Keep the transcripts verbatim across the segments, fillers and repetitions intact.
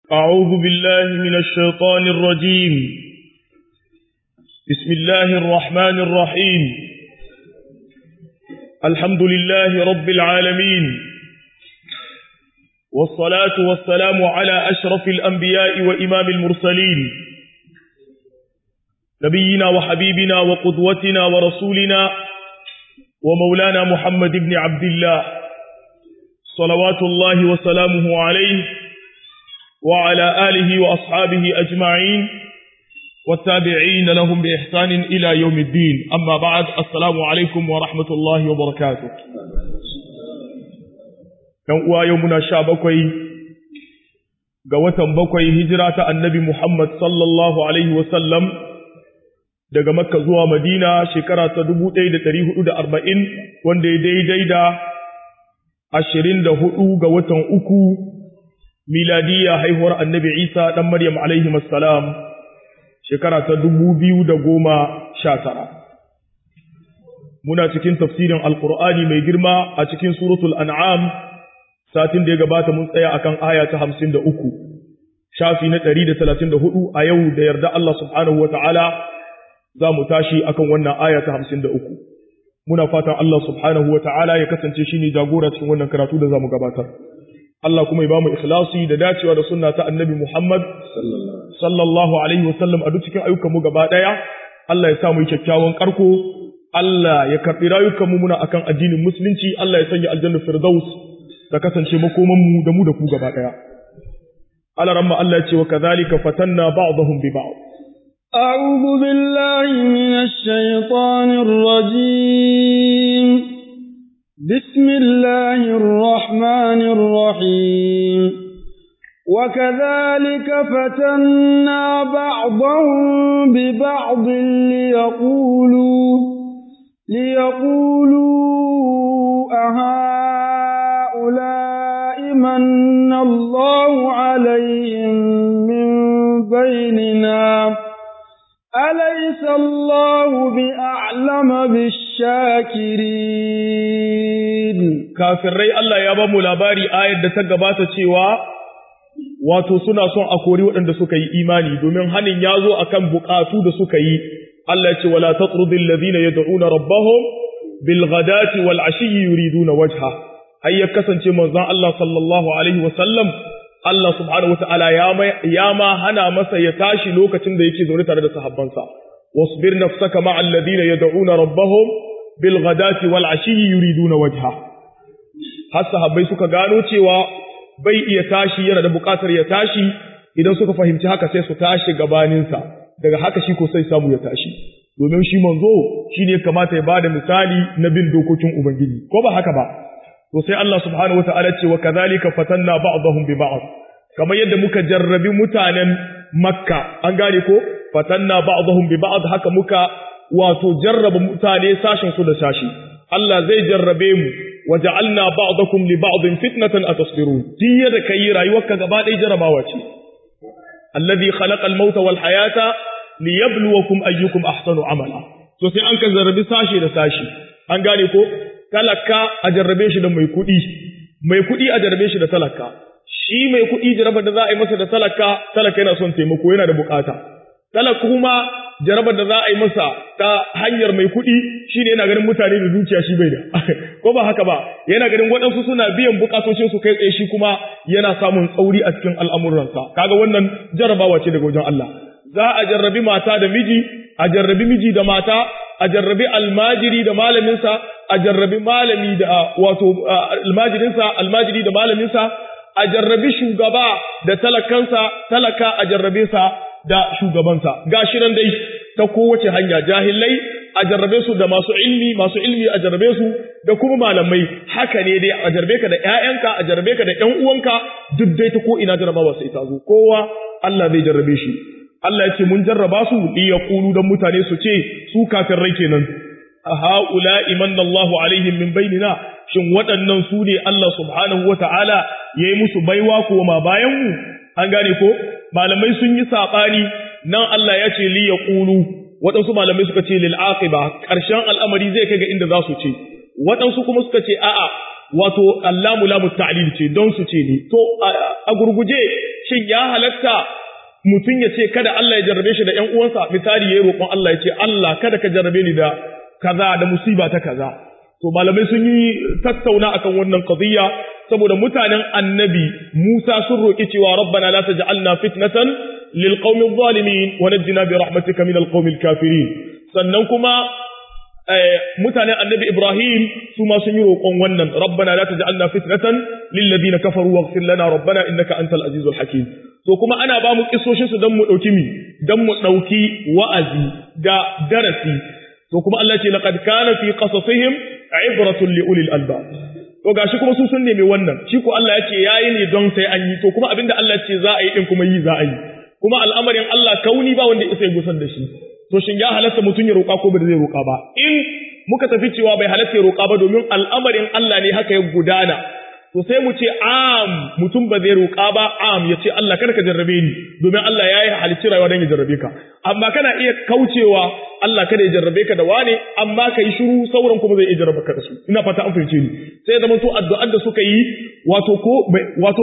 أعوذ بالله من الشيطان الرجيم. بسم الله الرحمن الرحيم. الحمد لله رب العالمين، والصلاة والسلام على أشرف الأنبياء وإمام المرسلين، نبينا وحبيبنا وقدوتنا ورسولنا ومولانا محمد بن عبد الله صلوات الله وسلامه عليه وعلى آله وأصحابه أجمعين والتابعين لهم بإحسان إلى يوم الدين. أما بعد، السلام عليكم ورحمة الله وبركاته. يوم يومنا شابكوي قوة بكوي هجرة النبي محمد صلى الله عليه وسلم daga Makka zuwa Madina shekara ta dubu ɗaya da ɗari hudu da arba'in, wanda ya daidai da ashirin da hudu ga watan uku miladiya haihuwar annabi Isa ɗan Maryam alaihi assalam shekara ta dubu biyu da goma sha tara. Muna cikin tafsirin Alƙur'ani mai girma a cikin suratul An'am. Satin da ya gabata mun tsaya akan aya ta hamsin da uku, shafi na ɗari da talatin da hudu. A yau da yarda Allah subhanahu wa ta'ala za mu tashi akan wannan aya ta hamsin da uku. Muna fatan Allah subhanahu wa ta'ala ya kasance shi ne jagora cikin wannan karatu da za mu gabatar. Allah kuma ya ba mu ikhlasi da dacewa da sunna ta annabi Muhammad sallallahu alaihi wasallam a duk cikin ayyukanmu gaba ɗaya. Allah ya sa mu yi kyakkyawan karko. Allah ya karɓi rayukanmu muna akan addinin musulunci. Allah ya sanya aljanna firdaus ta kasance makomanmu da mu da ku gaba ɗaya. Allah ramma Allah ya ce wa kadhalika fatanna ba'dahum bi ba'd. أعوذ بالله من الشيطان الرجيم. بسم الله الرحمن الرحيم. وكذلك فتنا بعضهم ببعض ليقولوا ليقولوا أهؤلاء من الله عليهم من بيننا أليس الله بأعلم بالشاكرين. kafirai Allah ya ba mu labari ayar da ta gabata cewa wato suna son a kori waɗanda suka yi imani, domin hanin ya zo akan bukatu da suka yi. Allah ya ce wala tatrudil ladina yad'una rabbahum bil ghadati wal ashiyyi yuriduna wajha. har ya kasance manzon Allah sallallahu alaihi wasallam Allah subhanahu wataala ya ma hana masa ya tashi lokacin da yake zaune tare da sahabbansa. wasbir nafsaka ma'a alladhina yad'una rabbahum bil ghadati wal ashiyyi yuriduna wajha. har sahabbai suka gano cewa bai iya tashi, yana da bukatar ya tashi. Idan suka fahimci haka sai su tashi gabaninsa, daga haka shi ko sai samu ya tashi, domin shi manzo shi ne kamata ya bada misali na bin dokokin ubangiji, ko ba haka ba? To sai Allah subhanahu wataala ce wa kadhalika fatanna ba'dahum bi ba'd, kamar yadda muka jarrabi mutanen Makka, an gane ko? fatanna ba'dahum bi ba'd, haka muka wato jarraba mutane sashin su da sashi. Allah zai jarrabe mu, waja'alna ba'dakum li ba'din fitnatan atasbirun. Diya da kai rayuwarka gaba ɗaya jarrabawa ce. Alladhi khalaqa al-mauta wal hayata liyabluwakum ayyukum ahsanu amala. So sai an ka jarrabi sashi da sashi, an gane ko? Talaka a jarrabe shi da mai kuɗi, mai kuɗi a jarrabe shi da talaka. Shi mai kuɗi jarabar da za a yi masa da talaka, talaka yana son taimako, yana da bukata. Talaka kuma jarabar da za a yi masa ta hanyar mai kuɗi shine yana ganin mutane da zuciya shi bai da. Ko ba haka ba? Yana ganin waɗansu suna biyan bukatocin su kai tsaye, shi kuma yana samun tsauri a cikin al'amuransa. Kaga wannan jarabawa ce daga wajen Allah. Za a jarrabi mata da miji, a jarrabi miji da mata, a jarrabi almajiri da malaminsa, a jarrabi malami da wato almajirinsa, almajiri da malaminsa, a jarrabi shugaba da talakansa, talaka a jarrabe sa da shugabansa. Gashi nan dai ta kowace hanya, jahilai a jarrabe su da masu ilmi, masu ilmi a jarrabe su da kuma malamai. Haka ne dai a jarrabe ka da ƴaƴanka, a jarrabe ka da ƴan uwanka, duk dai ta ko ina jarrabawa sai ta zo. Kowa Allah zai jarrabe shi. Allah ya ce mun jarraba su li yaqulu, dan mutane su ce su kafirai kenan, a haula'i manna Allahu alaihim min bainina, shin waɗannan su ne Allah subhanahu wata'ala yayi musu baiwa ko ma bayan mu? An gane ko? Malamai sun yi sabani nan. Allah ya ce li yaqulu, waɗansu malamai suka ce lil aqiba, ƙarshen al'amari zai kai ga inda za su ce. Waɗansu kuma suka ce a'a, wato allamu lamu ta'lil ce don su ce ne. To a gurguje shin ya halatta mutum ya ce kada Allah ya jarrabe shi da ƴan uwansa misali yayi roƙon Allah ya ce Allah kada ka jarrabe ni da kaza da musiba ta kaza to malamai sun yi tattauna akan wannan qadiyya saboda mutanen annabi Musa sun roƙi cewa rabbana la taj'alna fitnatan lil qaumil zalimin wa najjina bi rahmatika min al qaumil kafirin sannan kuma mutanen annabi Ibrahim su ma sun yi roƙon wannan rabbana la taj'alna fitnatan lil ladina kafaru waghfir lana rabbana innaka antal azizul hakim to kuma ana ba mu kissoshin su dan mu dauki mi dan mu dauki wa'azi da darasi to kuma Allah ce laqad kana fi qasasihim ibratun li ulil albab to gashi kuma su sun nemi wannan shi ko Allah ya ce yayi ne don sai an yi to kuma abinda Allah ce za a yi din kuma yi za a yi kuma al'amarin Allah kauni ba wanda ya gusar da shi to shin ya halatta mutun ya roƙa ko ba zai roƙa ba in muka tafi cewa bai halatta ya roƙa ba domin al'amarin Allah ne haka ya gudana to sai mu ce am mutum ba zai roƙa ba am ya ce Allah kada ka jarrabe ni domin Allah ya yi halicci rayuwa don ya jarrabe ka amma kana iya kaucewa Allah kada ya jarrabe ka da wane amma ka yi shiru sauran kuma zai iya jarrabe ka da su ina fata an fahimce ni sai zama to addu'ar da suka yi wato ko wato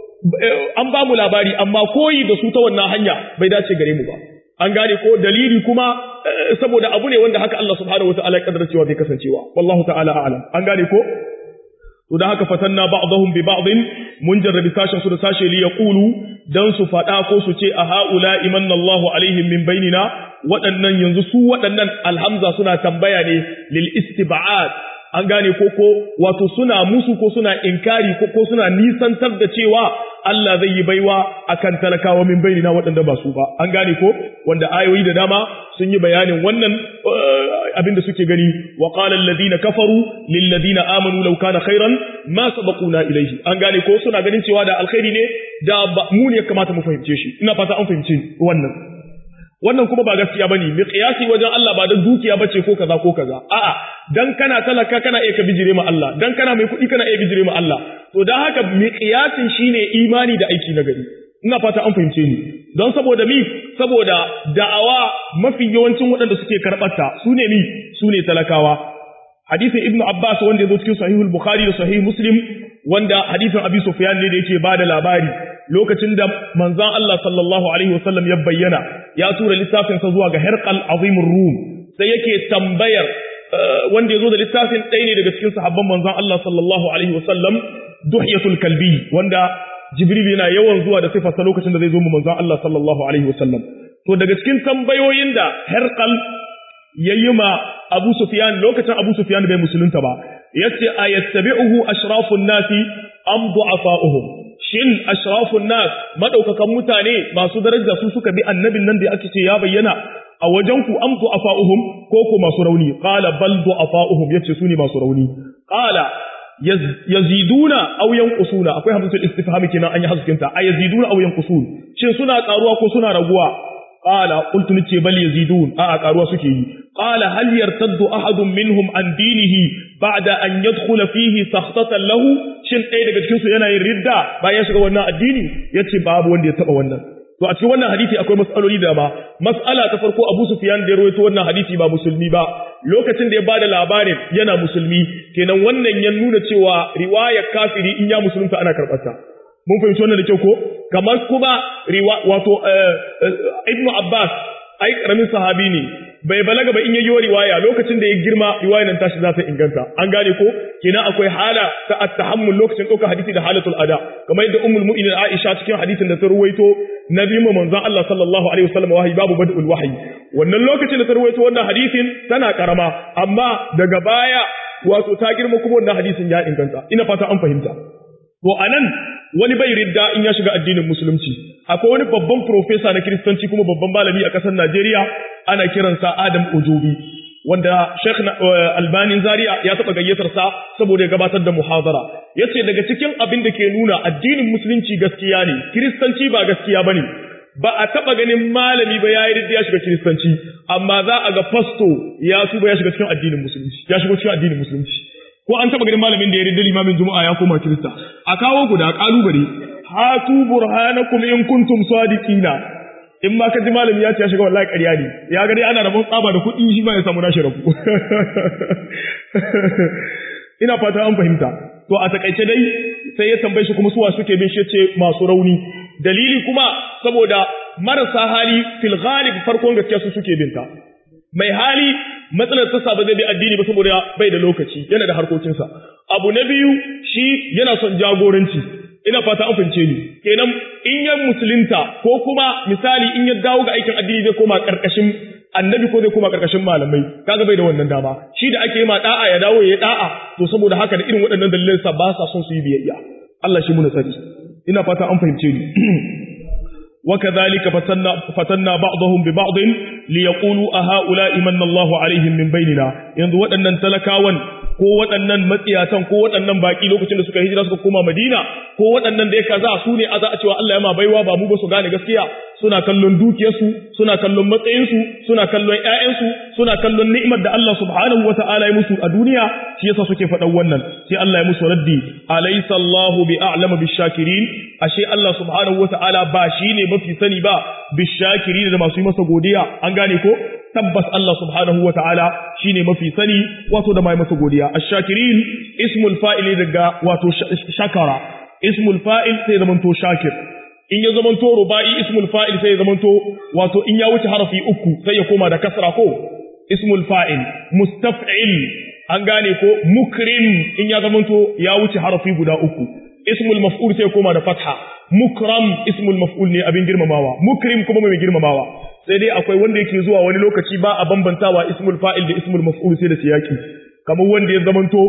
an ba mu labari amma koyi da su ta wannan hanya bai dace gare mu ba an gane ko dalili kuma saboda abu ne wanda haka Allah subhanahu wataala ya kaddara cewa zai kasancewa wallahu ta'ala a'lam an gane ko to da haka fatanna ba'dahum bi ba'din mun jarrabi sashen su da sashe li yaqulu dan su fada ko su ce a haula imanna Allahu alaihim min bainina waɗannan yanzu su waɗannan alhamza suna tambaya ne lil istib'ad an gane ko ko wato suna musu ko suna inkari ko ko suna nisantar da cewa Allah zai yi baiwa akan talakawa min bainina waɗanda ba su ba an gane ko wanda ayoyi da dama sun yi bayanin wannan abinda suke gani wa qala alladhina kafaru lil ladina amanu law kana khairan ma sabaquna ilayhi an gane ko suna ganin cewa da alkhairi ne da mu ne kamata mu fahimce shi ina fata an fahimce wannan wannan kuma ba gaskiya bane mi qiyasi wajen Allah ba dan dukiya bace ko kaza ko kaza a'a dan kana talaka kana iya ka bijire ma Allah dan kana mai kuɗi kana iya bijire ma Allah to dan haka mi qiyasin shine imani da aiki na gari ina fata an fahimce ni don saboda mi saboda da'awa mafi yawancin waɗanda suke karɓarta su ne mi su ne talakawa hadisin ibnu abbas wanda yazo cikin sahihul bukhari da sahih muslim wanda hadisin abi sufyan ne da yake bada labari lokacin da manzon Allah sallallahu alaihi wasallam ya bayyana ya tura littafin sa zuwa ga Herqal azimur rum sai yake tambayar wanda yazo da littafin ɗaya ne daga cikin sahabban manzon Allah sallallahu alaihi wasallam duhyatul kalbi wanda Jibril yana yawan zuwa da sifarsa lokacin da zai zo mu manzon Allah sallallahu alaihi wasallam to daga cikin tambayoyin da Herqal yayi ma Abu Sufyan lokacin Abu Sufyan bai musulunta ba yace ayattabi'uhu ashrafun nasi am du'afa'uhum shin ashrafun nas madaukakan mutane masu daraja su suka bi annabin nan da ake ce ya bayyana a wajen ku am du'afa'uhum ko ko masu rauni qala bal du'afa'uhum yace su ne masu rauni qala yaziduna aw yanqusuna akwai hamzatul istifham kenan an yi haskinta ay yaziduna aw yanqusun shin suna karuwa ko suna raguwa qala qultu nace bal yazidun a karuwa suke yi qala hal yartaddu ahadun minhum an dinihi ba'da an yadkhula fihi sakhtatan lahu shin ɗaya daga cikin su yana yin ridda bayan shiga wannan addini yace babu wanda ya taba wannan to a cikin wannan hadisi akwai mas'aloli da ba mas'ala ta farko Abu Sufyan da ya rawaito wannan hadisi ba musulmi ba lokacin da ya bada labarin yana musulmi kenan wannan ya nuna cewa riwayar kafiri in ya musulunta ana karɓarta mun fahimci wannan da kyau ko kamar kuma wato Ibn Abbas ai karamin sahabi ne bai balaga ba in yayi riwaya lokacin da ya girma riwayar nan tashi za ta inganta an gane ko kenan akwai hala ta at-tahammul lokacin ɗaukar hadisi da halatul ada kamar yadda ummul mu'minin Aisha cikin hadisin da ta ruwaito nabi mu manzon Allah sallallahu alaihi wasallam wahayi babu bad'ul wahyi wannan lokacin da ta ruwaito wannan hadisin tana karama amma daga baya wato ta girma kuma wannan hadisin ya inganta ina fata an fahimta to anan wani bai ridda in ya shiga addinin musulunci akwai wani babban professor na kristanci kuma babban malami a kasar Najeriya ana kiransa Adam Ojobi wanda Sheikh Albani Zaria ya taba gayyatar sa saboda ya gabatar da muhadara yace daga cikin abin da ke nuna addinin musulunci gaskiya ne kristanci ba gaskiya bane ba a taba ganin malami ba yayi ridda ya shiga kristanci amma za a ga pastor ya tuba ya shiga cikin addinin musulunci ya shiga cikin addinin musulunci ko an taba ganin malamin da ya ridda limamin juma'a ya koma kirista a kawo guda kalubare hatu burhanakum in kuntum sadiqina in ma ka ji malami ya ce ya shiga wallahi ƙarya ne ya ga dai ana rabon tsaba da kuɗi shi ba ya samu nashi rabu ina fata an fahimta to a takaice dai sai ya tambaye shi kuma suwa suke bin shi ce masu rauni dalili kuma saboda marasa hali fil ghalib farkon gaskiya su suke binta mai hali matsalar ta ba zai bi addini ba saboda bai da lokaci yana da harkokinsa abu na biyu shi yana son jagoranci ina fata an fince ni kenan in ya musulunta ko kuma misali in ya dawo ga aikin addini zai koma karkashin annabi ko zai koma karkashin malamai kaga bai da wannan dama shi da ake yi ma da'a ya dawo ya da'a to saboda haka da irin waɗannan dalilan sa ba sa son su yi biyayya Allah shi muna sani ina fata an fahimce ni وكذلك فتنا فتنا بعضهم ببعض ليقولوا أهؤلاء من الله عليهم من بيننا yanzu waɗannan talakawan ko waɗannan matsiyatan ko waɗannan baki lokacin da suka hijira suka koma Madina ko waɗannan da ya kaza su ne a za a cewa Allah ya ma baiwa ba mu ba su gane gaskiya suna kallon dukiyarsu suna kallon matsayinsu suna kallon ƴaƴansu suna kallon ni'imar da Allah subhanahu wata'ala ya musu a duniya shi yasa suke faɗan wannan sai Allah ya musu raddi alaysa Allahu bi a'lamu bishakirin ashe Allah subhanahu wata'ala ba shine mafi sani ba bishakirin da masu yi masa godiya an gane ko tabbas Allah subhanahu wata'ala shine mafi sani wato da mai masa godiya ash-shakirin ismul fa'il daga wato shakara ismul fa'il sai zaman to shakir in ya zaman to rubai ismul fa'il sai ya zaman to wato in ya wuce harafi uku sai ya koma da kasra ko ismul fa'il mustaf'il an gane ko mukrim in ya zaman to ya wuce harafi guda uku ismul maf'ul sai ya koma da fatha mukram ismul maf'ul ne abin girmamawa mukrim kuma mai girmamawa sai dai akwai wanda yake zuwa wani lokaci ba a bambantawa ismul fa'il da ismul maf'ul sai da siyaki kamar wanda ya zamanto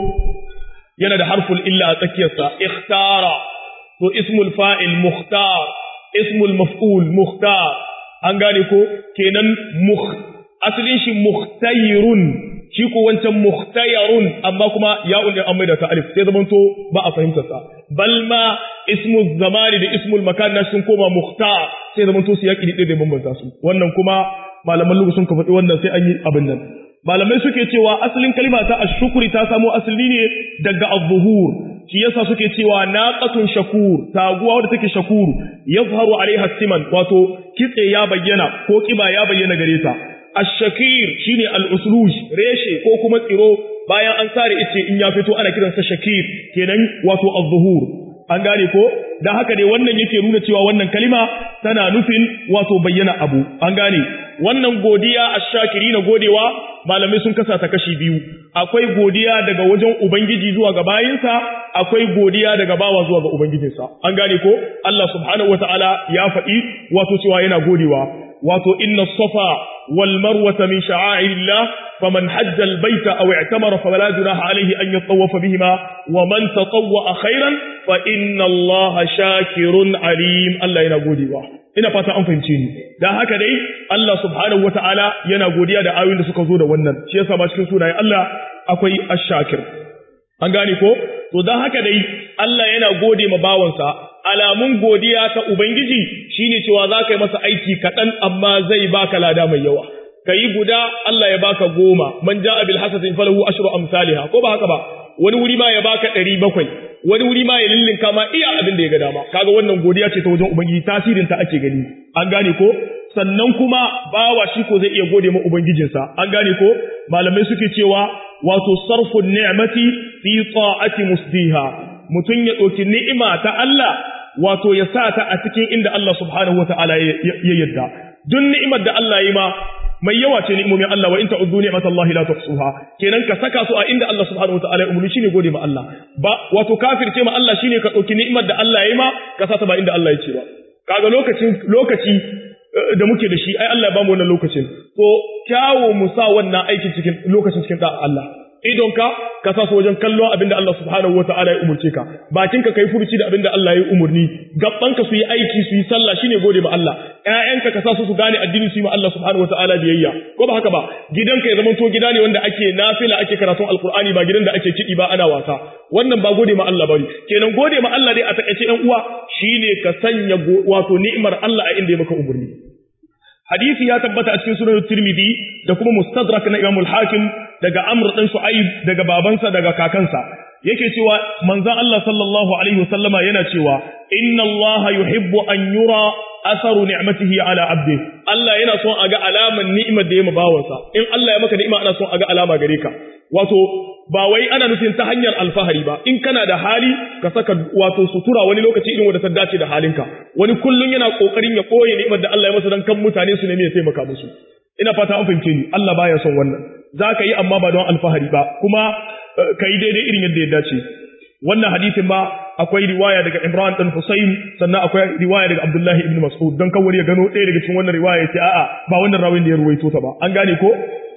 yana da harful illa a tsakiyarsa ikhtara to ismul fa'il mukhtar ismul maf'ul mukhtar an gane ko kenan mukh asalin shi mukhtayirun shi ko wancan mukhtayarun amma kuma ya'un din amma da ta alif sai zamanto ba a fahimtar sa bal ma ismul zamani da ismul makan na sun koma mukhtar sai zamanto su yaki da bambanta su wannan kuma malaman lugu sun ka faɗi wannan sai an yi abin nan malamai suke cewa asalin kalma ta ashkuri ta samo asali ne daga az-zuhur shi yasa suke cewa naqatun shakur taguwa wadda take shakur yazharu alaiha siman wato kitse ya bayyana ko kiba ya bayyana gare ta ash-shakir shine al-usluj reshe ko kuma tsiro bayan an sare ice in ya fito ana kiransa shakir kenan wato az-zuhur an gane ko dan haka ne wannan yake nuna cewa wannan kalima tana nufin wato bayyana abu an gane wannan godiya ash-shakirina godewa malamai sun kasa ta kashi biyu akwai godiya daga wajen ubangiji zuwa ga bayinsa akwai godiya daga bawa zuwa ga ubangijinsa an gane ko Allah subhanahu wataala ya faɗi wato cewa yana godewa wato inna safa wal marwata min sha'airillah faman hajja al baita aw i'tamara fala junaha alayhi an yatawafa bihima wa man tatawwa khairan fa inna Allaha shakirun alim Allah yana godewa ina fata an fahimce ni dan haka dai Allah subhanahu wataala yana godiya da ayoyin da suka zo da wannan shi yasa ba cikin sunayen Allah akwai ash-shakir an gane ko to dan haka dai Allah yana gode ma bawansa alamun godiya ta ubangiji shine cewa za ka yi masa aiki kaɗan amma zai baka lada mai yawa kayi guda Allah ya baka goma man ja'a bil hasatin falahu ashru amsalha ko ba haka ba wani wuri ma ya baka ɗari bakwai wani wuri ma ya lillinka ma iya abin da ya ga dama kaga wannan godiya ce ta wajen ubangiji tasirin ta ake gani an gane ko sannan kuma bawa shi ko zai iya gode ma ubangijinsa an gane ko malamai suke cewa wato sarfun ni'mati fi ta'ati musdiha mutun ya dauki ni'ima ta Allah wato ya sa ta a cikin inda Allah subhanahu wataala ya yadda duk ni'imar da Allah ya yi ma mai yawa ce ni'imomin Allah wa in ta'uddu ni'matallahi la tuhsuha kenan ka saka su a inda Allah subhanahu wataala ya umurni shine gode ma Allah ba wato kafirce ma Allah shine ka dauki ni'imar da Allah ya yi ma ka sa ta ba inda Allah ya ce ba kaga lokacin lokaci da muke da shi ai Allah ya bamu wannan lokacin to kyawo mu sa wannan aikin cikin lokacin cikin da Allah idonka ka sa su wajen kallon abinda Allah subhanahu wataala ya umurce ka bakinka kai furuci da abinda Allah ya umurni gabbanka su yi aiki su yi sallah shine gode ma Allah ƴaƴanka ka sa su su gane addini su yi ma Allah subhanahu wataala biyayya ko ba haka ba gidanka ya zama to gida ne wanda ake nafila ake karatun alqur'ani ba gidan da ake kidi ba ana wasa wannan ba gode ma Allah bane kenan gode ma Allah dai a takeice ɗan uwa shine ka sanya wato ni'imar Allah a inda ya maka umurni hadisi ya tabbata a cikin sunan Tirmidhi da kuma Mustadrak na Imam al-Hakim daga Amr dan Shu'aib daga babansa daga kakansa yake cewa manzon Allah sallallahu alaihi wasallama yana cewa inna Allah yuhibbu an yura asaru ni'matihi ala abdi Allah yana son a ga alaman ni'imar da ya mabawansa in Allah ya maka ni'ima ana son a ga alama gare ka wato ba wai ana nufin ta hanyar alfahari ba in kana da hali ka saka wato sutura wani lokaci irin wanda ta dace da halinka wani kullun yana kokarin ya koye ni'imar da Allah ya masa dan kan mutane su nemi ya taimaka musu ina fata an fahimce ni Allah baya son wannan zaka yi amma ba don alfahari ba kuma kai daidai irin yadda ya dace wannan hadisin ba akwai riwaya daga Imran dan Husayn sannan akwai riwaya daga Abdullah ibn Mas'ud dan kawai ya gano ɗaya daga cikin wannan riwaya ce a'a ba wannan rawin da ya ruwaito ta ba an gane ko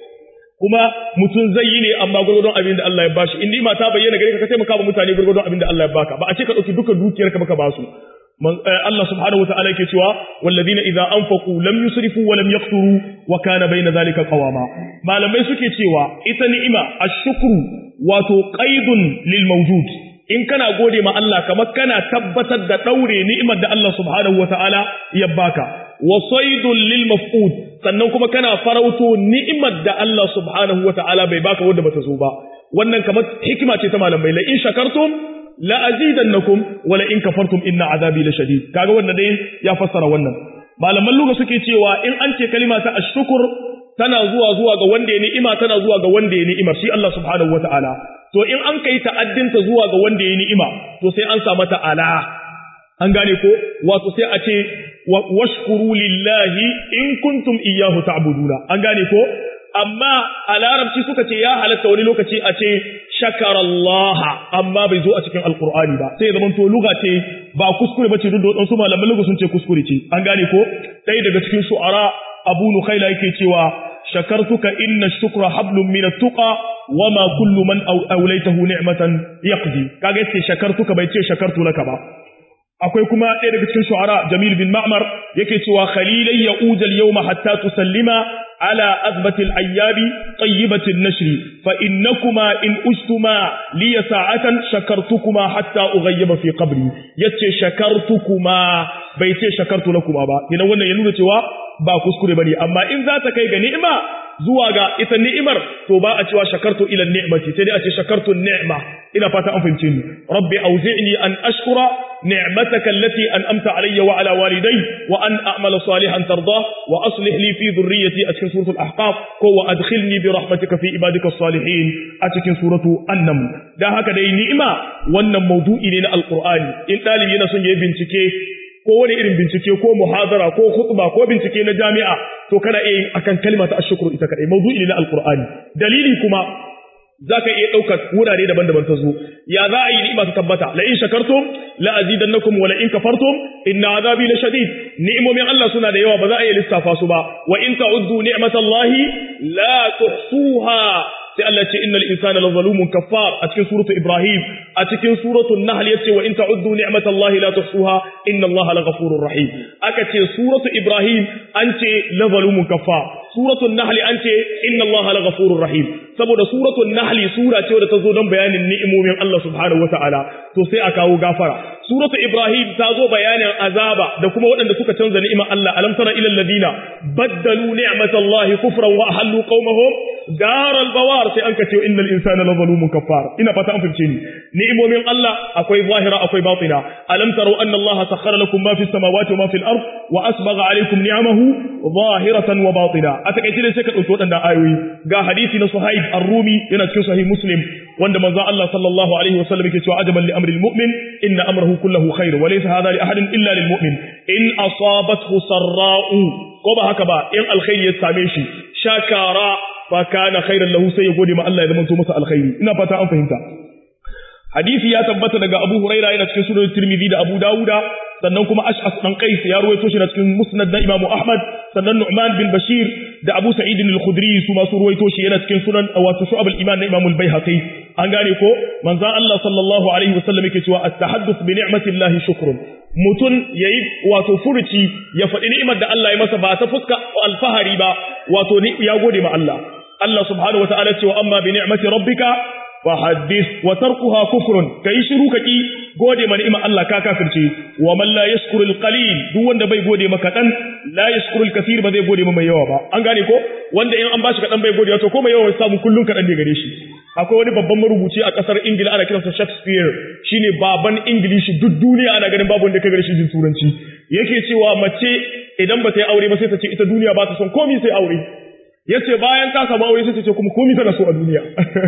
kuma mutum zai yi ne amma gurgurdon abin da Allah ya bashi in ma ta bayyana gare ka ka taimaka wa mutane gurgurdon abin da Allah ya baka ba a ce ka dauki duka dukiyarka baka ba su Allah subhanahu wa ta'ala yake cewa walladina idza anfaqu lam yusrifu wa lam yaqturu wa kana bayna zalika qawama malamai suke cewa ita ni'ima ash-shukru wato qaidun lil mawjud in kana gode ma Allah kamar kana tabbatar da daure ni'imar da Allah subhanahu wa ta'ala ya baka wa saydun lil mafqud sannan kuma kana farauto ni'imar da Allah subhanahu wa ta'ala bai baka wanda bata zo ba wannan kamar hikima ce ta malamai la in shakartum la azidannakum wa la in kafartum inna azabi lashadid kaga wannan dai ya fassara wannan malaman lugha suke cewa in an ce kalima ta ashkur tana zuwa zuwa ga wanda ya ni'ima tana zuwa ga wanda ya ni'ima shi Allah subhanahu wataala to in an kai ta'addinta zuwa ga wanda ya ni'ima to sai an sa mata ala an gane ko wato sai a ce washkuru lillahi in kuntum iyyahu ta'buduna an gane ko amma a larabci suka ce ya halatta wani lokaci a ce shakarallaha amma bai zo a cikin alkur'ani ba sai zaman to lugha ce ba kuskure bace duk da wadansu malaman lugha sun ce kuskure ce an gane ko dai daga cikin shu'ara Abu Nukhaila yake cewa shakartuka inna shukra hablum min at-tuqa wama kullu man awlaytahu ni'matan yaqdi kaga yace shakartuka bai ce shakartu laka ba akwai kuma ɗaya daga cikin shu'ara Jamil bin Ma'mar yake cewa khalilai ya'ujal yawma hatta tusallima ala azbati al-ayyabi tayyibati an-nashri fa innakuma in ustuma li sa'atan shakartukuma hatta ughayyaba fi qabri yace shakartukuma bai ce shakartu lakuma ba ina wannan ya nuna cewa ba kuskure bane amma in za ta kai ga ni'ima zuwa ga ita ni'imar to ba a cewa shakartu ila ni'mati sai dai a ce shakartu ni'ma ina fata an fahimce ni rabbi auzi'ni an ashkura ni'mataka allati an'amta alayya wa ala walidayya wa an a'mala salihan tardah wa aslih li fi dhurriyyati a cikin suratul ahqaf ko wa adkhilni bi rahmatika fi ibadika salihin a cikin suratu an-naml dan haka dai ni'ima wannan maudu'i ne na alqur'ani in dalibi yana son ya bincike ko wani irin bincike ko muhadara ko khutba ko bincike na jami'a to kana iya yin akan kalma ta ashkuru ita kadai mawdu'i ne na alqur'ani dalili kuma zaka iya daukar wurare daban-daban ta zo ya za a yi ni'ima ta tabbata la in shakartum la azidannakum wa la in kafartum inna azabi la shadid ni'imomin Allah suna da yawa ba za a iya lissafa su ba wa in ta'uddu ni'matallahi la tuhsuha sai Allah ce innal insana lazalumun kaffar a cikin suratu Ibrahim a cikin suratu Nahl yace wa in ta'uddu ni'matallahi la tuhsuha inna Allaha laghafurur rahim aka ce suratu Ibrahim an ce lazalumun kaffar suratu Nahl an ce inna Allaha laghafurur rahim saboda suratu Nahl sura ce wadda ta zo don bayanin ni'imomin Allah subhanahu wataala to sai a kawo gafara suratu Ibrahim ta zo bayanin azaba da kuma waɗanda suka canza ni'imar Allah alam tara ilal ladina baddalu ni'matallahi kufran wa ahallu qaumahum daral bawar sai an kace innal insana lazalumun kaffar ina fata an fice ni ni'imomin Allah akwai zahira akwai batina alam taru anna Allah sakhkhara lakum ma fis samawati wa ma fil ard wa asbagha alaykum ni'amahu zahiratan wa batina a takeice dai sai ka dauki wadannan ayoyi ga hadisi na Suhaib ar-Rumi yana cikin sahih Muslim wanda manzo Allah sallallahu alaihi wasallam yake cewa ajaban li amri al-mu'min inna amrahu kulluhu khair wa laysa hadha li ahadin illa lil mu'min in asabathu sarra'u ko ba haka ba in alkhairi ya same shi shakara fa kana khairan lahu sai ya gode ma Allah ya zama masa alkhairi ina fata an fahimta hadisi ya tabbata daga Abu Huraira yana cikin sunan Tirmidhi da Abu Dawuda sannan kuma Ash'as dan Qais ya ruwaito shi na cikin Musnad da Imam Ahmad sannan Nu'man bin Bashir da Abu Sa'id al-Khudri su ma su ruwaito shi yana cikin sunan wato Shu'ab al-Iman da Imam al-Baihaqi an gane ko manzon Allah sallallahu alaihi wasallam yake cewa at-tahadduth bi ni'matillahi shukrun mutun yayi wato furuci ya faɗi ni'imar da Allah ya masa ba ta fuska alfahari ba wato ya gode ma Allah Allah subhanahu wa ta'ala cewa amma bi ni'mati rabbika fa haddith wa tarkuha kufrun kai shiru kaki gode ma ni'imar Allah ka kafirce wa man la yashkuru al-qalil duk wanda bai gode maka dan la yashkuru al-kathir ba zai gode ma mai yawa ba an gane ko wanda in an bashi kadan bai gode to ko mai yawa samu kullun kadan ne gare shi akwai wani babban marubuci a kasar Ingila ana kiransa Shakespeare shine baban Ingilishi duk duniya ana ganin babu wanda ka gare shi jin turanci yake cewa mace idan ba ta yi aure ba sai ta ce ita duniya ba ta son komai sai aure yace bayan ta samu aure sai ta ce kuma komai tana so a duniya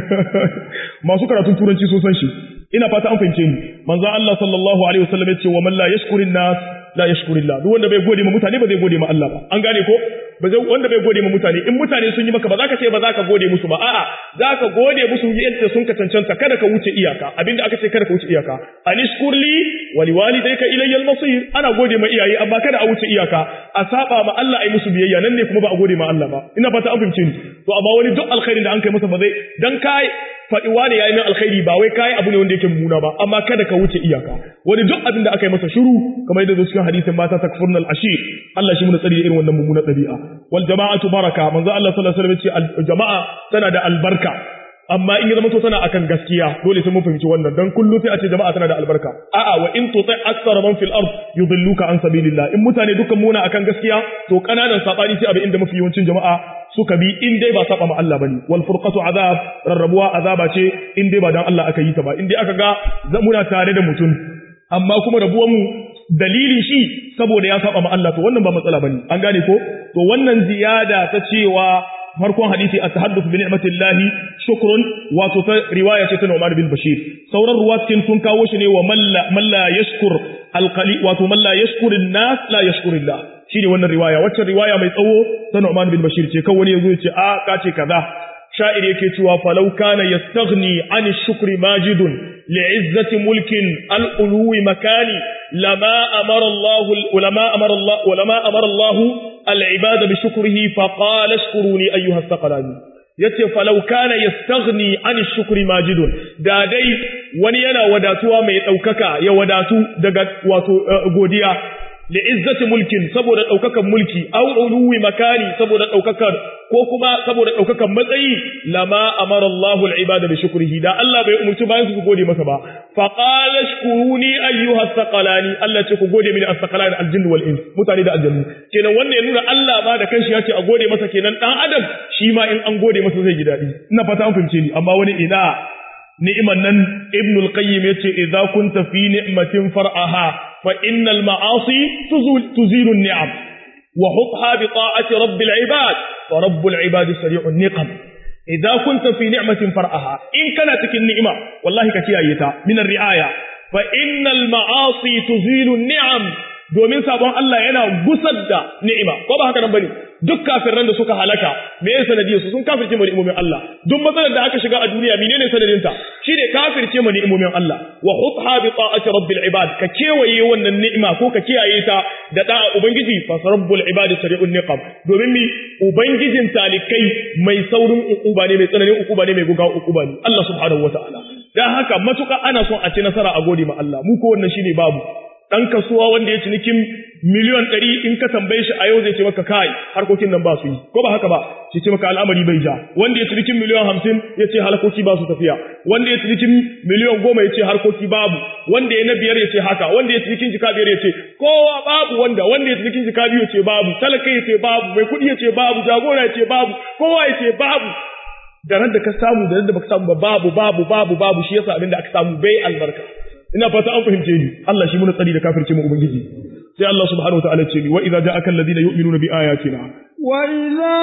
masu karatun turanci so san shi ina fata an fahimce ni manzo Allah sallallahu alaihi wasallam yace wa man la yashkurin nas la yashkurillah duk wanda bai gode ma mutane ba zai gode ma Allah ba an gane ko ba zai wanda bai gode ma mutane in mutane sun yi maka ba za ka ce ba za ka gode musu ba a'a za ka gode musu yadda sun ka cancanta kada ka wuce iyaka abinda aka ce kada ka wuce iyaka anishkurli wa liwalidayka ilayya al-masir ana gode ma iyaye amma kada a wuce iyaka a saba ma Allah ai musu biyayya nan ne kuma ba a gode ma Allah ba ina fata an fahimce ni to amma wani duk alkhairin da an kai masa ba zai dan kai faɗi wane ya yi min alkhairi ba wai kayi abu ne wanda yake mummuna ba amma kada ka wuce iyaka wani duk abin da aka yi masa shiru kamar yadda cikin hadisin mata takfurnal ashir Allah shi mun tsari irin wannan mummuna ɗabi'a wal jama'atu baraka manzo Allah sallallahu alaihi wasallam ce jama'a tana da albarka amma in ya zama to tana akan gaskiya dole sai mun fahimci wannan dan kullu sai a ce jama'a tana da albarka a'a wa in tuti aktsara man fil ard yudilluka an sabilillah in mutane dukkan muna akan gaskiya to kananan sabani sai abin inda mafi yawancin jama'a suka bi in dai ba saba ma Allah bane wal furqatu azab rarrabuwa azaba ce in dai ba dan Allah aka yi ta ba in dai aka ga muna tare da mutum amma kuma rabuwan mu dalilin shi saboda ya saba ma Allah to wannan ba matsala bane an gane ko to wannan ziyada ta cewa farkon hadisi at-tahadduth bi ni'matillahi shukrun wato ta riwaya ce ta Nu'man bin Bashir sauran ruwatin sun kawo shi ne wa malla malla yashkur alqali wato malla yashkurun nas la yashkurillah shi ne wannan riwaya wacce riwaya mai tsawo ta Nu'man bin Bashir ce kawai yazo ya ce a ka ce kaza sha'ir yake cewa falau kana yastaghni an ash-shukri majidun li'izzati mulkin al-ulwi makani lama amara Allah ulama amara Allah ulama amara Allah al-ibada bi shukrihi fa qala ashkuruni ayyuha as-saqalani yace falau kana yastaghni an ash-shukri majidun da dai wani yana wadatuwa mai daukaka ya wadatu daga wato godiya li'izzati mulkin saboda daukakan mulki aw uluwi makani saboda daukakan ko kuma saboda daukakan matsayi lama amara Allahu al-ibada bi shukrihi da Allah bai umurci bayan su gode masa ba fa qala shkuruni ayyuha as-saqalani Allah ce ku gode mini as-saqalani al-jinn wal ins mutane da aljannu kenan wannan ya nuna Allah ma da kanshi ya ce a gode masa kenan dan adam shi ma in an gode masa zai ji dadi ina fata an fahimce ni amma wani ina ni'iman nan ibnul qayyim yace idza kunta fi ni'matin far'aha fa innal ma'asi tuzilu an-ni'am wa hutha bi ta'ati rabbil ibad fa rabbul ibad sari'un niqam idza kunta fi ni'matin far'aha in kana cikin ni'ima wallahi ka kiyaye ta min ar-ri'aya fa innal ma'asi tuzilu an-ni'am domin sabon Allah yana gusar da ni'ima ko ba haka nan bane duk kafiran da suka halaka me yasa sanadiyar su sun kafirce mu ni'imomin Allah duk matsalar da aka shiga a duniya menene sanadin ta shine kafirce mu ni'imomin Allah wa khutha bi ta'ati rabbil ibad ka kewaye wannan ni'ima ko ka kiyaye ta da da'a ubangiji fa rabbul ibad sari'un niqam domin mi ubangijin talikai mai saurin ukuba ne mai tsananin ukuba ne mai gugawa ukuba ne Allah subhanahu wataala dan haka matuka ana son a ci nasara a gode ma Allah mu ko wannan shine babu dan kasuwa wanda ya cinikin miliyan ɗari in ka tambaye shi a yau zai ce maka kai harkokin nan ba su yi ko ba haka ba shi ce maka al'amari bai ja wanda ya cinikin miliyan hamsin ya ce harkoki ba su tafiya wanda ya cinikin miliyan goma ya ce harkoki babu wanda ya na biyar ya ce haka wanda ya cinikin jika biyar ya ce kowa babu wanda wanda ya cinikin jika biyu ya ce babu talaka ya ce babu mai kuɗi ya ce babu jagora ya ce babu kowa ya ce babu da ran da ka samu da ran da baka samu ba babu babu babu babu shi yasa abin da aka samu bai albarka ina fata an fahimce ni Allah shi mun tsari da kafirce mu ubangiji sai Allah subhanahu wataala ce ni wa idza ja'aka alladhina yu'minuna bi ayatina wa idza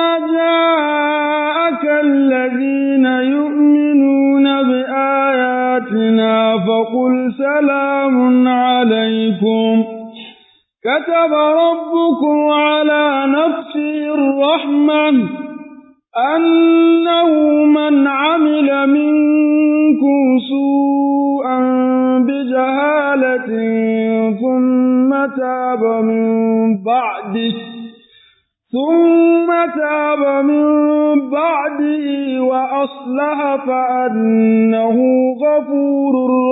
ja'aka alladhina yu'minuna bi ayatina faqul salamun alaykum كتب ربكم على نفسه الرحمة أنه من عمل منكم سوءا بجهالة ثم تاب من بعده ثم تاب من بعده وأصلح فأنه غفور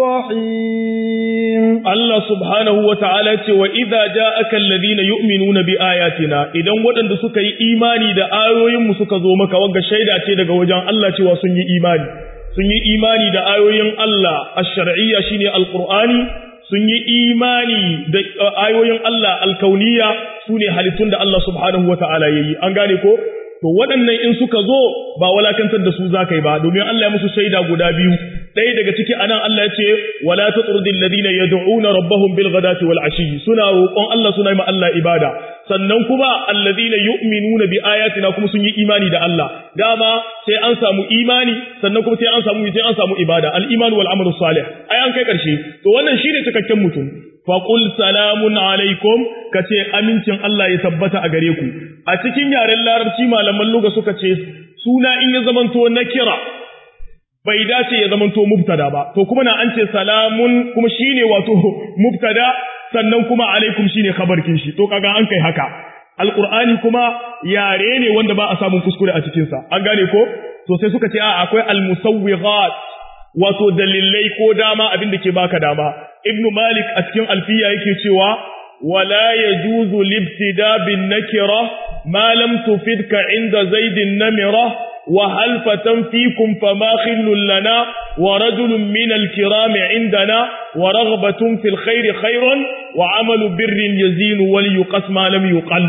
رحيم الله سبحانه وتعالى وإذا جاءك الذين يؤمنون بآياتنا إذا ودن سكي إيماني دا آيوين سكا زومك وغا شيدا تيدا وجان الله تيوا سني إيماني سني إيماني دا آيوين الله الشرعية شيني القرآني sun yi imani da ayoyin Allah alkauniya su ne halittun da Allah subhanahu wa ta'ala ya yi, an gane ko? To waɗannan in suka zo ba walakantar da su za ka yi ba, domin Allah ya musu shaida guda biyu, dai daga ciki anan Allah ya ce wala tatrudil ladina yad'una rabbahum bil ghadati wal ashi suna roƙon Allah suna yi ma Allah ibada sannan kuma alladina yu'minuna bi ayatina kuma sun yi imani da Allah dama sai an samu imani sannan kuma sai an samu sai an samu ibada al iman wal amalu salih ai an kai karshe to wannan shine cikakken mutum fa qul salamun alaikum kace amincin Allah ya tabbata a gare ku a cikin yaren larabci malaman lugha suka ce suna in ya zamanto nakira bai dace ya zamanto mubtada ba to kuma na an ce salamun kuma shine wato mubtada sannan kuma alaikum shine khabarkin shi to kaga an kai haka alqur'ani kuma yare ne wanda ba a samun kuskure a cikin sa an gane ko to sai suka ce a akwai almusawwighat wato dalilai ko dama abin da ke baka dama ibnu malik a cikin alfiya yake cewa wala yajuzu libtida bin nakira ma lam tufidka inda zaidin namira وهل فتن فيكم فما خل لنا ورجل من الكرام عندنا ورغبة في الخير خير وعمل بر يزين وليقس ما لم يقل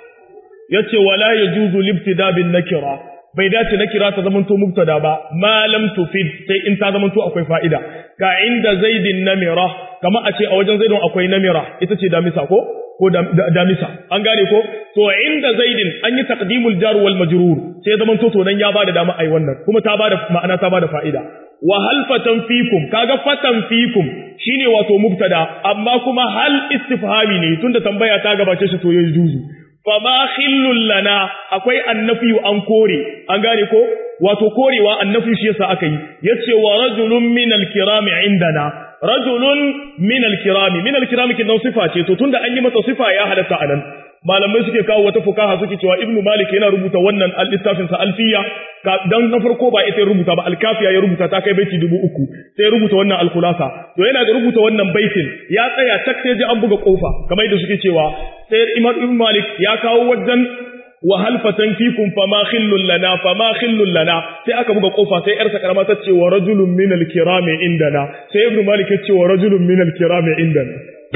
يتي ولا يجوز الابتداء بالنكرة بيدات نكرة تضمنتو مبتدا با ما لم تفيد سي انت تضمنتو اكوي فائدة كعند زيد النمرة كما اتي اوجن زيد اكوي نمرة itace damisa ko ko damisa an gane ko to inda zaidin an yi taqdimul jar wal majrur sai zaman to to nan ya bada dama ai wannan kuma ta bada ma'ana ta bada fa'ida wa hal fatan fikum kaga fatan fikum shine wato mubtada amma kuma hal istifhami ne tunda tambaya ta gabace shi to yayi juzu fa ma khillul lana akwai annafi an kore an gane ko wato korewa annafi shi yasa aka yi yace wa rajulun minal kirami indana rajulun min al-kirami min al-kirami kin sifa ce to tunda an yi masa sifa ya halatta anan malamai suke kawo wata fukaha suke cewa ibnu malik yana rubuta wannan al-littafin sa alfiya dan na farko ba ita rubuta ba al-kafiya ya rubuta ta kai baiti dubu uku sai rubuta wannan al-khulasa to yana da rubuta wannan baitin ya tsaya tak sai ji an buga kofa kamar yadda suke cewa sai imam ibnu malik ya kawo wajen wa hal fatan fikum fama khillul lana fama khillul lana sai aka buga kofa sai yarsa karama ta ce wa rajulun min al-kirami indana sai ibnu malik ya ce wa rajulun min al-kirami indana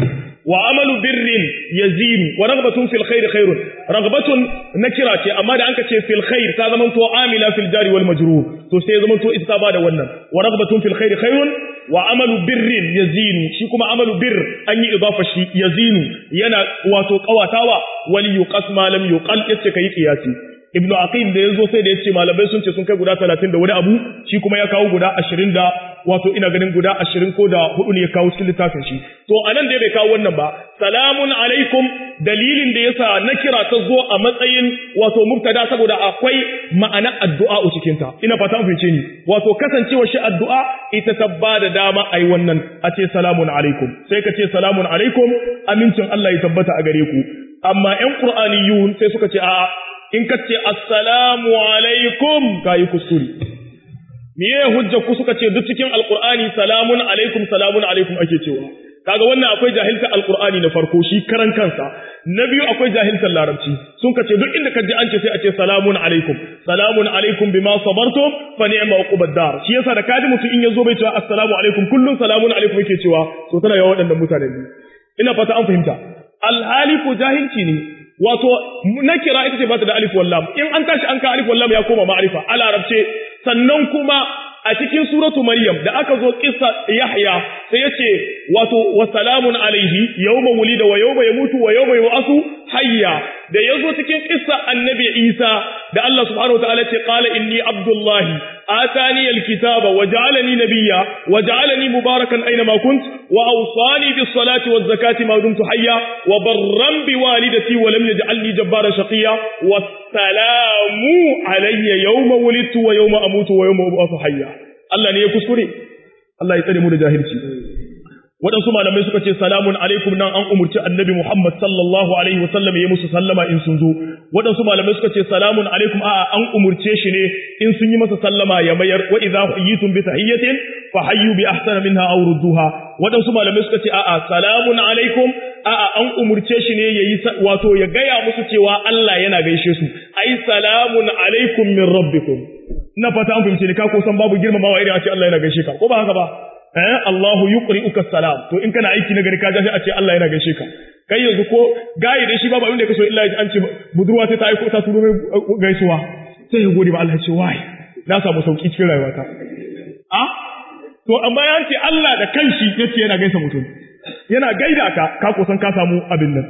wa amalu birrin yazin wa ragbatun fil khair khairun ragbatun nakira ce amma da anka ce fil khair ta zaman to amila fil jari wal majrur to sai zaman to ita ta bada wannan wa ragbatun fil khair khairun wa amalu birrin yazinu shi kuma amalu bir an yi idafa shi yazinu yana wato kawatawa wal yuqas ma lam yuqal yace kai qiyasi ibnu aqil da yazo sai da yace malamai sun ce sun kai guda talatin da wani abu shi kuma ya kawo guda ashirin da wato ina ganin guda ashirin ko da hudu ne ya kawo cikin littafin shi to anan dai bai kawo wannan ba salamun alaikum dalilin da yasa na kira ta zo a matsayin wato mubtada saboda akwai ma'ana addu'a a cikin ta ina fata mun fice ni wato kasancewa shi addu'a ita tabba da dama ai wannan a ce salamun alaikum sai ka ce salamun alaikum amincin Allah ya tabbata a gare ku amma ƴan qur'aniyun sai suka ce a'a in ka ce assalamu alaikum kai kuskure miye hujja ku suka ce duk cikin alqur'ani salamun alaikum salamun alaikum ake cewa kaga wannan akwai jahilta alqur'ani na farko shi karan kansa na biyu akwai jahiltar larabci sun ka ce duk inda ka ji an ce sai a ce salamun alaikum salamun alaikum bima sabartum fa ni'ma uqubad dar shi yasa da kaji mutum in yazo bai cewa assalamu alaikum kullun salamun alaikum yake cewa to tana yawa wadannan mutanen ne ina fata an fahimta alhali ko jahilci ne wato nakira ita ce ba ta da alif wal lam in an tashi an ka alif wal lam ya koma ma'rifa a larabce sannan kuma a cikin suratu maryam da aka zo kissa yahya sai yace wato wa salamun alaihi yawma wulida wa yawma yamutu wa yawma yub'athu hayya da yazo cikin kissa annabi isa da Allah subhanahu wa ta'ala ce qala inni abdullahi atani alkitaba wa ja'alani nabiyya wa ja'alani mubarakan aina ma kunt wa awsani bis salati waz zakati ma dumtu hayya wa barran bi walidati wa lam yaj'alni jabbaran shaqiyya wassalamu alayya yawma wulidtu wa yawma amutu wa yawma ub'athu hayya Allah ne ya kuskure Allah ya tsare mu da jahilci wadansu malamai suka ce salamun alaikum nan an umurci annabi Muhammad sallallahu alaihi wasallam ya musu sallama in sun zo wadansu malamai suka ce salamun alaikum a'a an umurce shi ne in sun yi masa sallama ya mayar wa idza huyitum bi tahiyyatin fa hayyu bi ahsana minha aw rudduha wadansu malamai suka ce a'a salamun alaikum a'a an umurce shi ne yayi wato ya gaya musu cewa Allah yana gaishe su ai salamun alaikum min rabbikum na fata an fahimce ni ka ko san babu girmamawa idan a ce Allah yana gaishe ka ko ba haka ba eh Allahu yuqri'uka salam to in kana aiki na gari ka jafi a ce Allah yana gaishe ka kai yanzu ko gayi da shi babu abin da kaso illa an ce budurwa sai ta aiko ta turo mai gaisuwa sai ya gode ba Allah ce wai na samu sauki cikin rayuwata a to amma ya ce Allah da kanshi yace yana gaisa mutum yana gaida ka ka kusan ka samu abin nan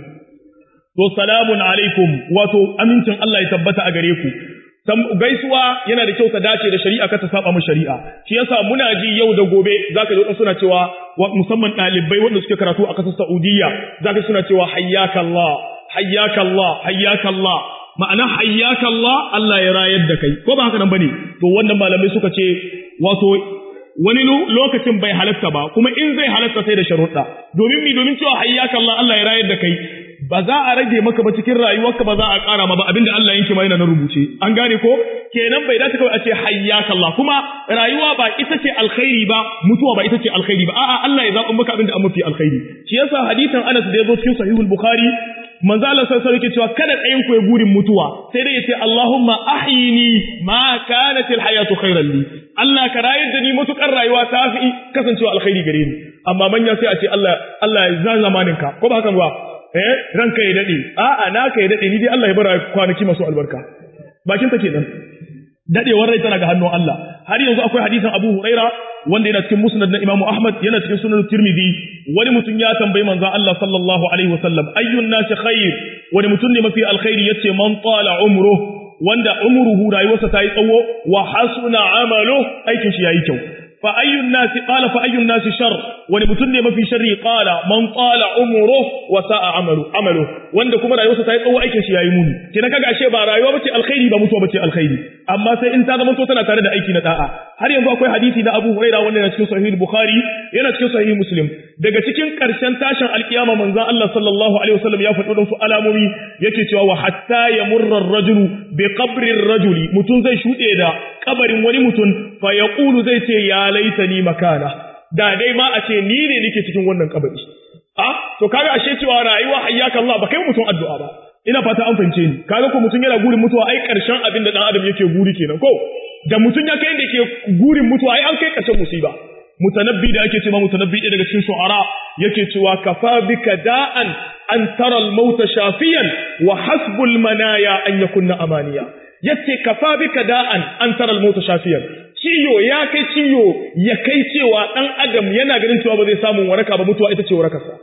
to salamun alaikum wato amincin Allah ya tabbata a gare ku gaisuwa yana da kyau ta dace da shari'a ka ta saba mu shari'a shi yasa muna ji yau da gobe zaka ji wadansu suna cewa musamman dalibai wanda suke karatu a kasar Saudiya zaka suna cewa hayyaka Allah hayyaka Allah hayyaka Allah ma'ana hayyaka Allah Allah ya rayar da kai ko ba haka nan bane to wannan malamai suka ce wato wani lokacin bai halatta ba kuma in zai halatta sai da sharuɗa domin mi domin cewa hayyaka Allah Allah ya rayar da kai ba za a rage maka ba cikin rayuwarka ba za a ƙara ma ba abinda Allah yanke ma yana na rubuce an gane ko kenan bai dace kawai a ce hayyaka Allah kuma rayuwa ba ita ce alkhairi ba mutuwa ba ita ce alkhairi ba a'a Allah ya zaɓa maka abinda an mafi alkhairi shi yasa hadisin Anas da ya zo cikin sahihul Bukhari manzo Allah sallallahu alaihi wasallam yake cewa kada ɗayan ku ya gurin mutuwa sai dai yace Allahumma ahyini ma kanat alhayatu khairan li Allah ka rayar da ni mutukar rayuwa ta fi kasancewa alkhairi gare ni amma manya sai a ce Allah Allah ya zan zamanin ka ko ba haka ba eh ranka ya dade a'a naka ya dade ni dai Allah ya bar kwanaki masu albarka bakin ta kenan dadewar rai tana ga hannun Allah har yanzu akwai hadisin Abu Huraira wanda yana cikin Musnad na Imam Ahmad yana cikin Sunan Tirmidhi wani mutum ya tambayi manzon Allah sallallahu alaihi wasallam ayyun nasi khair wani mutum ne mafi alkhairi yace man tala umruhu wanda umruhu rayuwarsa ta yi tsawo wa hasuna amalu aikin shi yayi kyau fa ayyun nasi qala fa ayyun nasi shar wani mutum ne mafi sharri qala man tala umruhu wa sa'a amalu amalu wanda kuma rayuwarsa ta yi tsawo aikin shi yayi muni kina kaga ashe ba rayuwa bace alkhairi ba mutuwa bace alkhairi amma sai in ta zama to tana tare da aiki na da'a har yanzu akwai hadisi na Abu Hurairah wanda yana cikin sahih Bukhari yana cikin sahih Muslim daga cikin karshen tashin alkiyama manzo Allah sallallahu alaihi wasallam ya faɗo don su alamomi yake cewa wa hatta yamurra ar-rajulu bi qabri ar-rajuli mutun zai shude da kabarin wani mutun fa yaqulu zai ce ya laitani makana da dai ma a ce ni ne nake cikin wannan kabari a to kaga ashe cewa rayuwa hayyaka Allah ba kai mutun addu'a ba ina fata an fahimce ni kaga ko mutun yana gurin mutuwa ai karshen abin da dan adam yake guri kenan ko da mutun ya kai da ke gurin mutuwa ai an kai karshen musiba mutanabbi da ake cewa mutanabbi daga cikin shu'ara yake cewa kafa bika da'an an tara al-maut shafiyan wa hasbul manaya an yakunna amaniya yace kafa bika da'an an tara al-maut shafiyan ciyo ya kai ciyo ya kai cewa dan adam yana ganin cewa ba zai samu waraka ba mutuwa ita ce warakarsa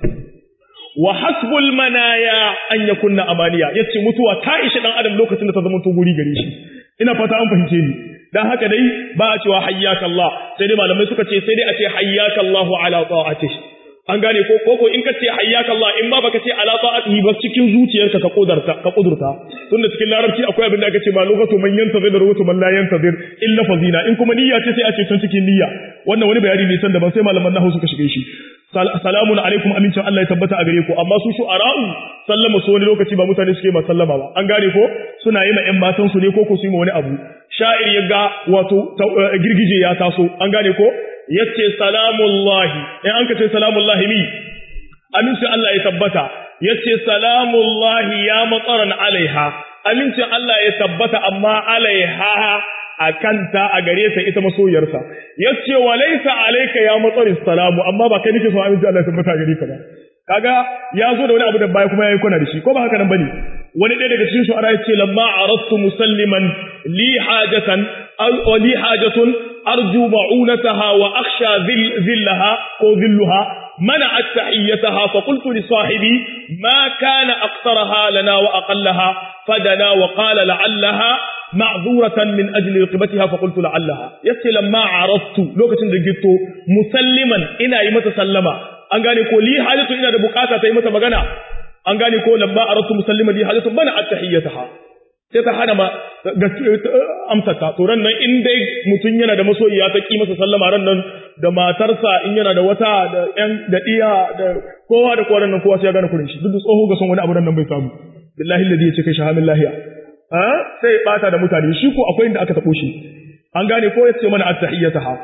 wa hasbul manaya an yakunna amaniya yace mutuwa ta ishi dan adam lokacin da ta zama to guri gare shi ina fata an fahimce ni dan haka dai ba a cewa hayyaka Allah sai dai malamai suka ce sai dai a ce hayyaka Allah ala ta'atihi an gane ko koko in ka ce hayyaka Allah in ba baka ce ala ta'atihi ba cikin zuciyarka ka kudarta ka kudurta tunda cikin larabci akwai abin da aka ce ma lokacin man yantazir da lokacin man la yantazir illa fazina in kuma niyya ce sai a ce tun cikin niyya wannan wani bayani ne san da ban sai malaman nahwu suka shige shi salamun alaikum amincin Allah ya tabbata a gare ku amma su shu'ara'u sallama su wani lokaci ba mutane suke ma sallama ba an gane ko suna yi ma ƴan matan su ne ko ko su yi ma wani abu sha'ir ya ga wato girgije ya taso an gane ko yace salamullahi in an ka ce salamullahi mi amincin Allah ya tabbata yace salamullahi ya matsaran alaiha amincin Allah ya tabbata amma alaiha a kanta a gare ta ita masoyarsa yace walaysa alayka ya matsarin salamu amma ba kai nake so aminci Allah ya tabbata gare ka ba kaga ya zo da wani abu da baya kuma yayi kwana da shi ko ba haka nan bane wani ɗaya daga cikin shu'ara yace lamma arastu musalliman li hajatan aw li hajatun arju ba'unataha wa akhsha zillaha ko zilluha منعت تحيتها فقلت لصاحبي ما كان أكثرها لنا وأقلها فدنا وقال لعلها معذورة من أجل رقبتها فقلت لعلها يتي لما عرضت لوكتين دجيتو مسلما إنا يمتسلما أنغاني كو لي حاجة إنا دبقاتا تيمت مغانا أنغاني كو لما عرضت مسلما لي حاجة منعت تحيتها sai ta hana ma amsaka to ran nan in dai mutun yana da masoyi ya ta ki masa sallama ran nan da matarsa in yana da wata da ƴan da diya da kowa da kowa nan kowa sai ya gane kurin shi duk tsoho ga son wani abu ran nan bai samu billahi alladhi yace kai shahamin lahiya ha sai bata da mutane shi ko akwai inda aka tabo shi an gane ko yace mana at-tahiyyataha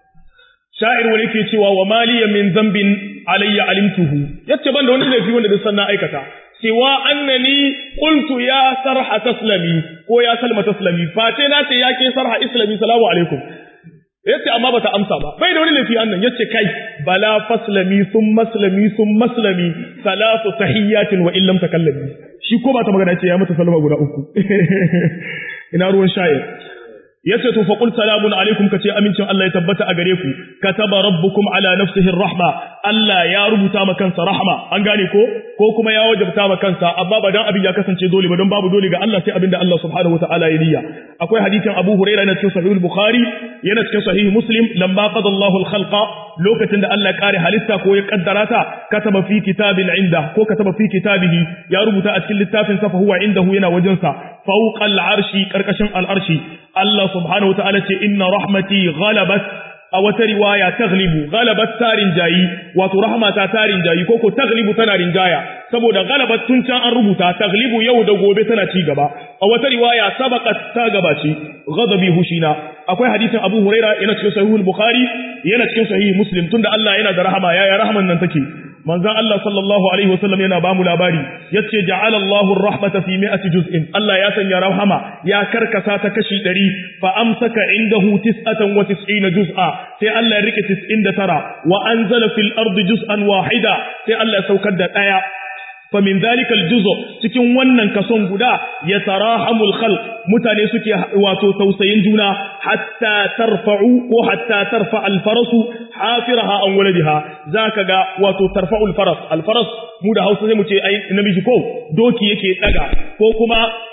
sha'ir wani ke cewa wa maliya min zambin alayya alimtuhu yace ban da wani laifi wanda da sanna aikata siwa annani qultu ya sarha taslami ko ya salma taslami fate na ce yake sarha islami salamu alaikum yace amma bata amsa ba bai da wani lafi annan yace kai bala faslami thumma maslami thumma maslami salatu tahiyatin wa illam takallami shi ko ba ta magana ce ya mata sallama guda uku ina ruwan shayir yace to fa qul salamun alaikum kace amincin Allah ya tabbata a gare ku kataba rabbukum ala nafsihi rahma Allah ya rubuta maka kansa rahma an gane ko ko kuma ya wajabta maka kansa amma ba dan abin ya kasance dole ba don babu dole ga Allah sai abinda Allah subhanahu wataala ya niyya akwai hadisin Abu Hurairah yana cikin sahih al-Bukhari yana cikin sahih Muslim lamma qada Allahu al-khalqa lokacin da Allah ya kare halitta ko ya kaddara ta kataba fi kitabin inda ko kataba fi kitabihi ya rubuta a cikin littafin sa fa huwa indahu yana wajen sa fawqa al-arshi karkashin al-arshi Allah subhanahu wataala ce inna rahmati ghalabat a wata riwaya taglibu ghalabat tarin jayi wato rahmata tarin jayi ko ko taglibu tana rinjaya saboda ghalabat tun can an rubuta taglibu yau da gobe tana ci gaba a wata riwaya sabaqat ta gabaci ghadabi hushina akwai hadisin Abu Huraira yana cikin sahih al-Bukhari yana cikin sahih Muslim tunda Allah yana da rahama yaya rahman nan take manzon Allah sallallahu alaihi wasallam yana ba mu labari yace ja'ala Allahu ar-rahmata fi mi'ati juz'in Allah ya sanya rahama ya karkasa ta kashi ɗari fa amsaka indahu tis'atan wa tis'ina juz'a sai Allah ya rike tis'in da tara wa anzala fil ardi juz'an wahida sai Allah ya saukar da daya fa min dhalika al-juz' cikin wannan kason guda yatarahamul khalq mutane suke wato tausayin juna hatta tarfa'u ko hatta tarfa al-farasu hafiraha an waladiha zaka ga wato tarfa'u al-faras al-faras mu da Hausa sai mu ce ai namiji ko doki yake daga ko kuma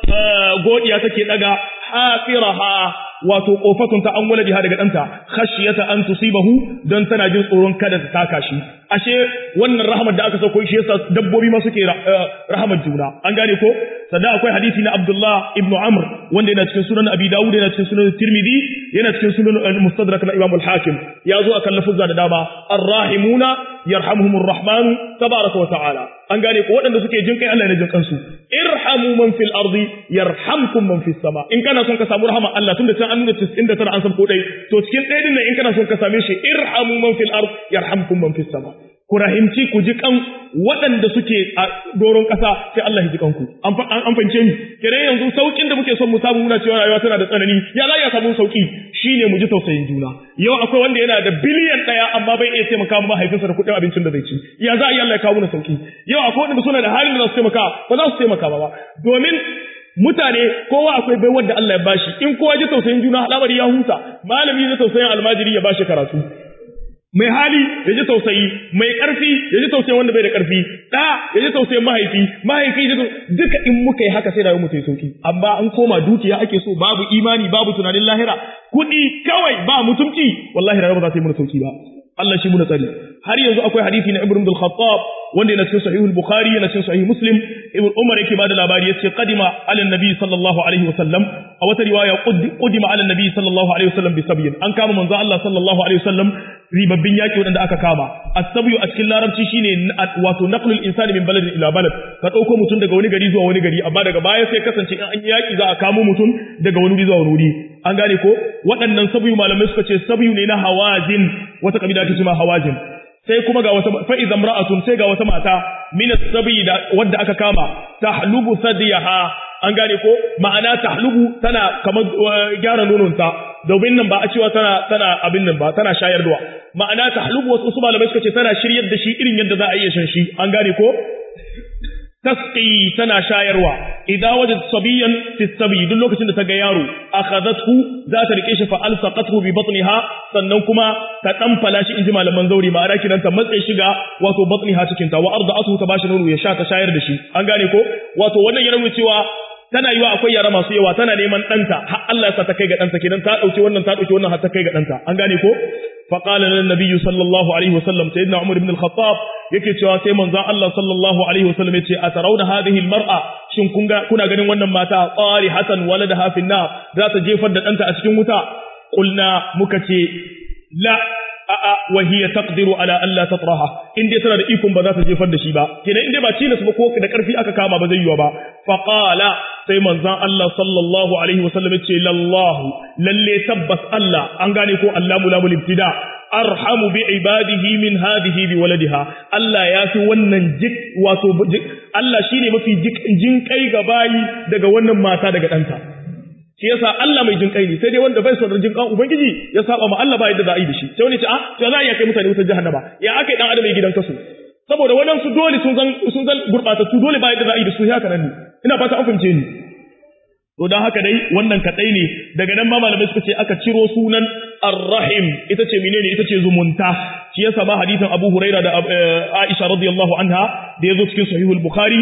godiya take daga hafiraha wato kofatun ta an waladiha daga danta khashiyata an tusibahu dan tana jin tsoron kada ta taka shi ashe wannan rahmar da aka sauko shi yasa dabbobi ma suke rahmar juna an gane ko sannan akwai hadisi na Abdullah ibn Amr wanda yana cikin sunan Abi Dawud yana cikin sunan Tirmidhi yana cikin sunan al-Mustadrak na Imam al-Hakim ya zo akan lafuzza da dama ar-rahimuna yarhamuhumur rahman tabaraka wa ta'ala an gane ko waɗanda suke jin kai Allah ne jin kansu irhamu man fil ardi yarhamkum man fis sama in kana son ka samu rahama Allah tunda can an nuna tis'in da tara an san ko dai to cikin ɗaya din nan in kana son ka same shi irhamu man fil ard yarhamkum man fis sama ku rahimci ku ji kan waɗanda suke a doron ƙasa sai Allah ya ji kanku an an fahimce ni kire yanzu saukin da muke son mu samu muna cewa rayuwa tana da tsanani ya za ya samu sauki shine mu ji tausayin juna yau akwai wanda yana da biliyan ɗaya amma bai iya taimaka ma mahaifinsa da kuɗin abincin da zai ci ya za a yi Allah ya kawo mana sauki yau akwai wanda suna da halin da za su taimaka ba za su taimaka ba domin mutane kowa akwai bai wanda Allah ya bashi in kowa ji tausayin juna al'amari ya huta malami ya tausayin almajiri ya bashi karatu mai hali ya ji tausayi mai karfi ya ji tausayin wanda bai da karfi da ya ji tausayin mahaifi mahaifi ya ji duka in muka yi haka sai da mu tayi sauki amma an koma dukiya ake so babu imani babu tunanin lahira kudi kawai ba mutunci wallahi rayuwa ba za ta yi mana sauki ba Allah shi mu tsari har yanzu akwai hadisi na Ibn al-Khattab wanda yana cikin sahih al-Bukhari yana cikin sahih Muslim Ibn Umar yake bada labari yace qadima ala nabi sallallahu alaihi wasallam a wata riwaya qudima ala nabi sallallahu alaihi wasallam bi sabyin an kama manzo Allah sallallahu alaihi wasallam ribabbin yaki wadanda aka kama as-sabyu a cikin larabci shine wato naqlul insani min baladin ila balad ka dauko mutum daga wani gari zuwa wani gari amma daga baya sai kasance in an yaki za a kamo mutum daga wani wuri zuwa wani wuri an gane ko waɗannan sabyu malamai suka ce sabyu ne na hawazin wata kabila ake cewa hawazin sai kuma ga wata fa idan ra'atun sai ga wata mata min as-sabi da wadda aka kama tahlubu sadiyaha an gane ko ma'ana tahlubu tana kamar gyara nononta domin nan ba a cewa tana tana abin nan ba tana shayarwa ma'ana tahlubu wasu su malamai suka ce tana shiryar da shi irin yadda za a iya shan shi an gane ko tasqi tana shayarwa idan wajad sabiyan fi sabi duk lokacin da ta ga yaro akhadathu za ta rike shi fa alsaqathu bi batniha sannan kuma ta danfala shi inji malaman zauri ma ara kiran ta matsayi shiga wato batniha cikin ta wa arda'atuhu ta bashi nono ya sha ta shayar da shi an gane ko wato wannan yana nuna cewa tana yiwa akwai yara masu yawa tana neman danta har Allah ya sa ta kai ga danta kidan ta dauki wannan ta dauki wannan har ta kai ga danta an gane ko فقال للنبي صلى الله عليه وسلم سيدنا عمر بن الخطاب yake cewa sai manzon Allah sallallahu alaihi wasallam yace atarawna hadhihi almar'a shin kun ga kuna ganin wannan mata qari hasan waladaha fi nar za ta jefar da danta a cikin wuta qulna muka ce la a a wa hiya taqdiru ala an la tatraha in dai tana da ikon ba za ta jefar da shi ba kenan in dai ba cilas ba ko da karfi aka kama ba zai yiwa ba fa qala sai manzon Allah sallallahu alaihi wasallam yace lallahu lalle tabbas Allah an gane ko Allahu lamul ibtida arhamu bi ibadihi min hadhihi bi waladiha Allah ya fi wannan jik wato Allah shine mafi jin kai ga bayi daga wannan mata daga danta shi yasa Allah mai jin kai ne sai dai wanda bai son jin kan ubangiji ya saba ma Allah ba yadda za a yi da shi sai wani ce ah to za a iya kai mutane wutar jahannama ya aka dan adam ya gidan kasu saboda wadansu dole sun zan sun zan gurbatattu dole ba yadda za a yi da su haka nan ne ina fata an fahimce ni to dan haka dai wannan kadai ne daga nan ma malamai suka ce aka ciro sunan ar-rahim ita ce menene ita ce zumunta shi yasa ma hadisin Abu Huraira da Aisha radiyallahu anha da yazo cikin sahihul Bukhari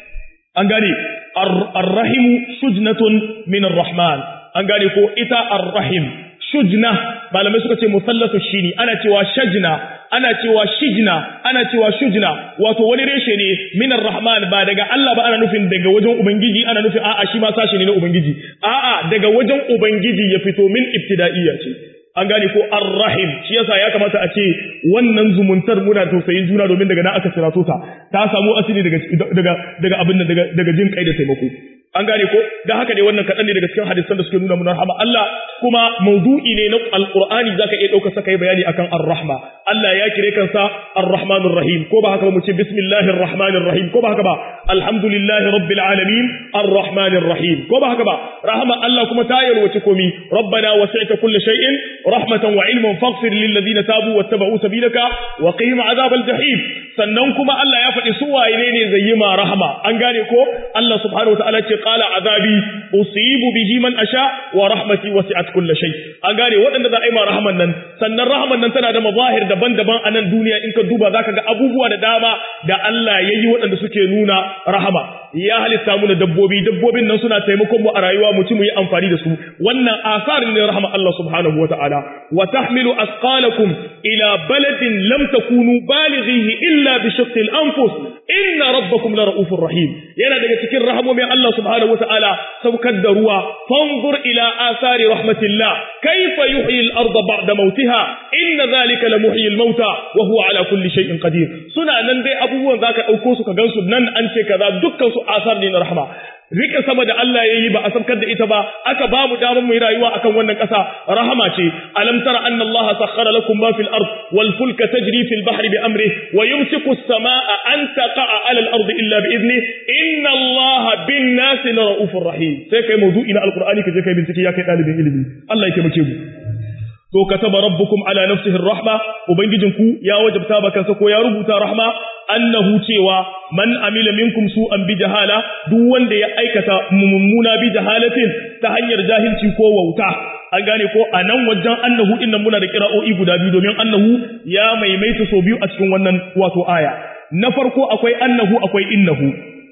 an gane ar-rahim shujnatun min ar-rahman an gane ko ita ar-rahim shujna malamai suka ce musallatu shini ana cewa shajna ana cewa shijna ana cewa shujna wato wani reshe ne min ar-rahman ba daga Allah ba ana nufin daga wajen ubangiji ana nufin a'a shi ma sashi ne na ubangiji a'a daga wajen ubangiji ya fito min ibtida'iyya ce an gane ko ar-rahim shi yasa ya kamata a ce wannan zumuntar muna tausayin juna domin daga nan aka sirato ta ta samu asali daga daga daga abin nan daga daga jin kai da taimako an gane ko dan haka ne wannan kadan ne daga cikin hadisan da suke nuna mun rahama Allah kuma mawdu'i ne na alqur'ani zaka iya dauka saka bayani akan ar-rahma Allah ya kire kansa ar-rahmanur rahim ko ba haka ba mu ce bismillahir rahmanir rahim ko ba haka ba alhamdulillahi rabbil alamin ar-rahmanir rahim ko ba haka ba rahama Allah kuma ta yalwace komi rabbana wasi'ta kulli shay'in rahmatan wa ilman faghfir lil ladina tabu wattaba'u sabilaka wa qihim adhabal jahim sannan kuma Allah ya faɗi su waye ne zai yi ma rahama an gane ko Allah subhanahu wa ta'ala ce qala azabi usibu bihi man asha wa rahmati wasi'at kulli shay an gane waɗanda za a yi ma rahaman nan sannan rahaman nan tana da mazahir daban-daban a nan duniya in ka duba zaka ga abubuwa da dama da Allah yayi waɗanda suke nuna rahama ya halitta mu da dabbobi dabbobin nan suna taimakon mu a rayuwa mu ci mu yi amfani da su wannan asar ne rahama Allah subhanahu wataala wa tahmilu asqalakum ila baladin lam takunu balighihi illa bi shaqqil anfus inna rabbakum la raufur rahim yana daga cikin rahamomin Allah subhanahu wataala saukar da ruwa fanzur ila asari rahmatillah kayfa yuhyi al-ardha ba'da mawtiha inna dhalika la muhyi al-mauta wa huwa ala kulli shay'in qadir suna nan dai abubuwan zaka dauko su ka gansu nan an ce kaza dukkan su asar ne na rahma rike sama da Allah yayi ba a sabkar da ita ba aka ba mu damar mu rayuwa akan wannan kasa rahama ce alam tara anna Allah sakhkhara lakum ma fil ard wal fulka tajri fil bahri bi amrihi wa yumsiku as-samaa an taqa'a 'ala al-ard illa bi idnihi inna Allah bin nasi la raufur rahim sai kai mawdu'i na alqur'ani kaje kai bincike ya kai dalibin ilimi Allah ya taimake mu to kataba rabbukum ala nafsihi ar-rahma ubangijinku ya wajabta ba kansa ko ya rubuta rahma annahu cewa man amila minkum su'an bi jahala duk wanda ya aikata mummuna bi jahalatin ta hanyar jahilci ko wauta an gane ko anan wajen annahu din nan muna da qira'o'i guda biyu domin annahu ya maimaita so biyu a cikin wannan wato aya na farko akwai annahu akwai innahu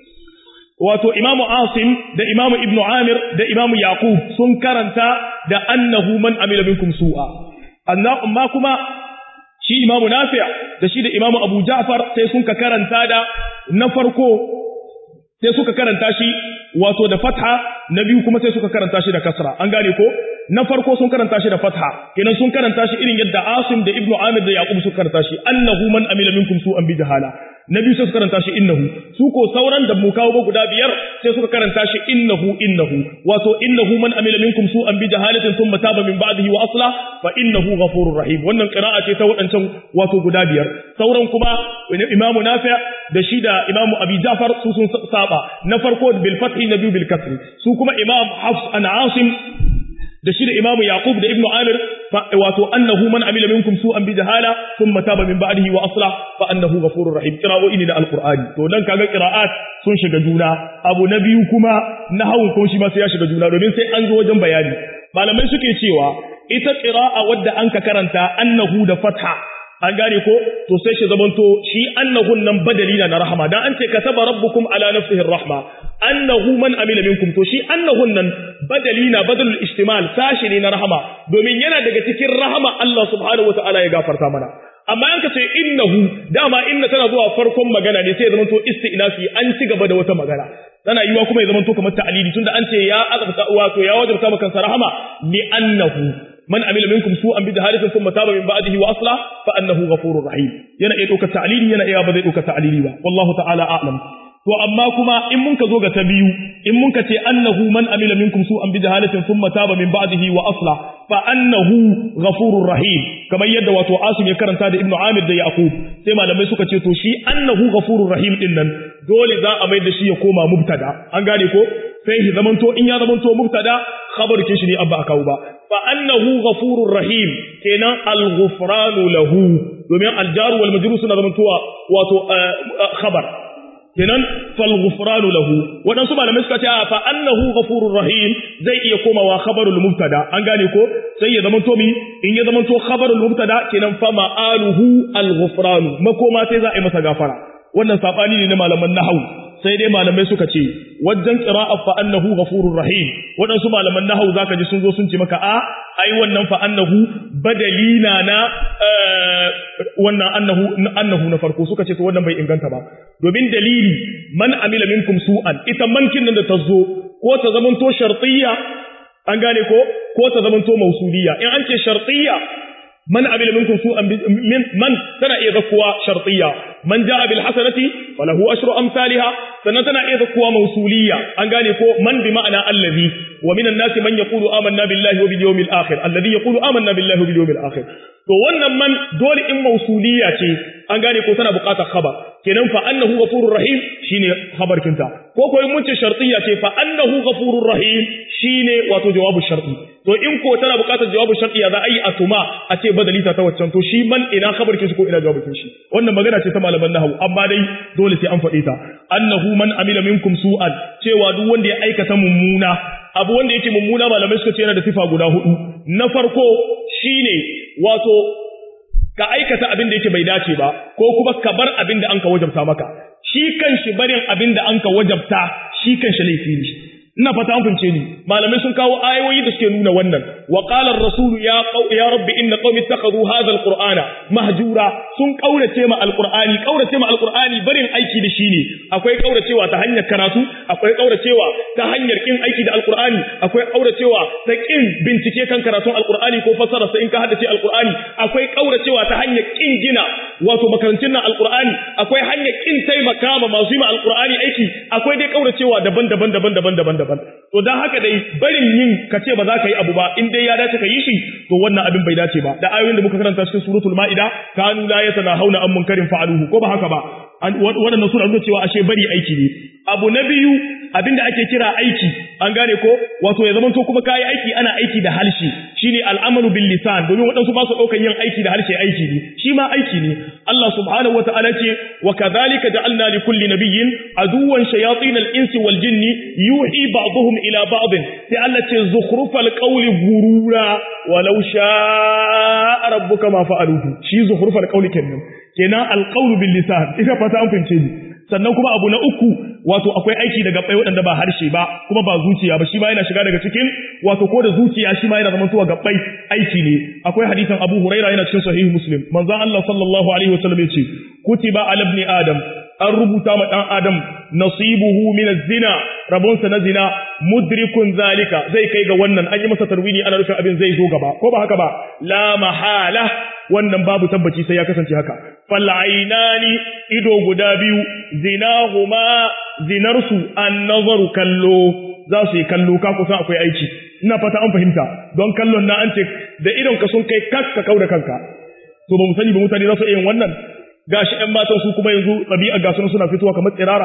wato imamu asim da imamu ibnu amir da imamu yaqub sun karanta da annahu man amila minkum su'a amma kuma shi imamu nafi' da shi da imamu abu ja'far sai sun ka karanta da na farko sai suka karanta shi wato da fatha na biyu kuma sai suka karanta shi da kasra an gane ko na farko sun karanta shi da fatha kenan sun karanta shi irin yadda asim da ibnu amir da yaqub suka karanta shi annahu man amila minkum su'an bi jahala na biyu sai suka karanta shi innahu su ko sauran da mu kawo ba guda biyar sai suka karanta shi innahu innahu wato innahu man amila minkum su'an bi jahalatin thumma taba min ba'dihi wa asla fa innahu ghafurur rahim wannan qira'a ce ta wadancan wato guda biyar sauran kuma imamu nafi' da shi da imamu abi ja'far su sun saba na farko bil fathi na biyu bil kasri su kuma imam hafs an asim da shi da imamu yaqub da ibnu amir wato annahu man amila minkum su'an bi jahala thumma taba min ba'dihi wa aslah fa annahu ghafurur rahim qira'o'i ne da alqur'ani to dan kaga qira'at sun shiga juna abu na biyu kuma nahwu ko shi ma sai ya shiga juna domin sai an zo wajen bayani malamai suke cewa ita qira'a wadda an ka karanta annahu da fatha an gane ko to sai shi zamanto shi annahun nan badali na rahama dan an ce kataba rabbukum ala nafsihi rahma annahu man amila minkum to shi annahun nan badali na badalul istimal sashi ne na rahama domin yana daga cikin rahama Allah subhanahu wataala ya gafarta mana amma an ka ce innahu dama inna tana zuwa farkon magana ne sai ya zamanto isti'nafi an ci gaba da wata magana tana yiwa kuma ya zamanto kamar ta'lili tunda an ce ya azabta wato ya wajabta maka rahama li annahu man amila minkum su'an bi jahalatin thumma taba min ba'dihi wa aslah fa annahu ghafurur rahim yana iya dauka ta'lili yana iya ba zai dauka ta'lili ba wallahu ta'ala a'lam to amma kuma in mun ka zo ga ta biyu in mun ka ce annahu man amila minkum su'an bi jahalatin thumma taba min ba'dihi wa aslah fa annahu ghafurur rahim kamar yadda wato asim ya karanta da ibnu amir da yaqub sai malamai suka ce to shi annahu ghafurur rahim din nan dole za a mai da shi ya koma mubtada an gane ko sai shi zamanto in ya zamanto mubtada khabar kin shi ne abba akawu ba fa annahu ghafurur rahim kenan al-ghufranu lahu domin al-jar wal majrur suna zamantowa wato khabar kenan fal ghufranu lahu wadansu malamai suka ce fa annahu ghafurur rahim zai iya komawa khabarul mubtada an gane ko sai ya zama to mi in ya zama to khabarul mubtada kenan fa ma'aluhu al ghufranu makoma sai za a yi masa gafara wannan sabani ne na malaman nahwu sai dai malamai suka ce wajen qira'a fa annahu ghafurur rahim wadansu malaman nahwu zaka ji sun zo sun ce maka a ai wannan fa annahu badalina na wannan annahu annahu na farko suka ce to wannan bai inganta ba domin dalili man amila minkum su'an ita mankin nan da ta zo ko ta zamanto shartiyya an gane ko ko ta zamanto mausuliyya in an ce shartiyya man amila minkum su'an min man tana iya zakkuwa shartiyya man jaa bil hasanati falahu ashru amsalha sannan tana iya zakkuwa mausuliyya an gane ko man bi ma'ana allazi wa minan nasi man yaqulu amanna billahi wa bil yawmil akhir allazi yaqulu amanna billahi wa bil yawmil akhir to wannan man dole in mausuliyya ce an gane ko tana buƙatar khabar kenan fa annahu ghafurur rahim shine khabar kinta ko ko in mun ce shartiyya ce fa annahu ghafurur rahim shine wato jawabu sharti to in ko tana buƙatar jawabu sharti ya za a yi atuma a ce badali ta waccan to shi man ina khabar kin shi ko ina jawabu kin shi wannan magana ce ta malaman nahwu amma dai dole sai an faɗe ta annahu man amila minkum su'an cewa duk wanda ya aikata mummuna abu wanda yake mummuna malamai suka ce yana da sifa guda hudu na farko shine wato ka aikata abin da yake bai dace ba ko kuma ka bar abin da anka wajabta maka shi kanshi barin abin da anka wajabta shi kanshi laifi ne ina fata an fince ni malamai sun kawo ayoyi da suke nuna wannan wa qala ar-rasul ya qaw ya rabbi inna qaumi ittakhadhu hadha al-qur'ana mahjura sun kaurace ma al-qur'ani kaurace ma al-qur'ani barin aiki da shi ne akwai kauracewa ta hanyar karatu akwai kauracewa ta hanyar kin aiki da al-qur'ani akwai kauracewa ta kin bincike kan karatun al-qur'ani ko fasara sai in ka haddace al-qur'ani akwai kauracewa ta hanyar kin gina wato makarantun nan al-qur'ani akwai hanyar kin taimaka ma masu yi ma al-qur'ani aiki akwai dai kauracewa daban-daban daban-daban daban to dan haka dai barin yin kace ba za ka yi abu ba in dai ya dace ka yi shi to wannan abin bai dace ba da ayoyin da muka karanta cikin suratul maida kanu la yatanahawna an munkarin fa'aluhu ko ba haka ba wannan sura nuna cewa ashe bari aiki ne abu na biyu abinda ake kira aiki an gane ko wato ya zamanto kuma kai aiki ana aiki da harshe shine al'amalu bil lisan domin wadansu ba su daukan yin aiki da harshe aiki ne shi ma aiki ne Allah subhanahu wataala ce wa kadhalika ja'alna li kulli nabiyyin aduwwan shayatin al-insi wal jinni yuhi ba'dhum ila ba'd sai Allah ce zukhrufal qawli gurura walau sha'a rabbuka ma fa'aluhu shi zukhrufal qawli kenan kenan al-qawlu bil lisan ina fata an fince ni sannan kuma abu na uku wato akwai aiki daga bai waɗanda ba harshe ba kuma ba zuciya ba shi ma yana shiga daga cikin wato ko da zuciya shi ma yana zama tuwa gabbai aiki ne akwai hadisin Abu Huraira yana cikin sahih Muslim manzon Allah sallallahu alaihi wasallam yace kutiba ala ibn adam an rubuta ma dan adam nasibuhu min az-zina rabonsa na zina mudrikun zalika zai kai ga wannan an yi masa tarwini ana rufin abin zai zo gaba ko ba haka ba la mahala wannan babu tabbaci sai ya kasance haka fal'ainani ido guda biyu zinahuma zinarsu an-nazaru kallo za su yi kallo ka kusa akwai aiki ina fata an fahimta don kallon na an ce da idon ka sun kai kakka kauda kanka to ba mu sani ba mutane za su yin wannan gashi ƴan matan su kuma yanzu ɗabi'a ga suna fitowa kamar tsirara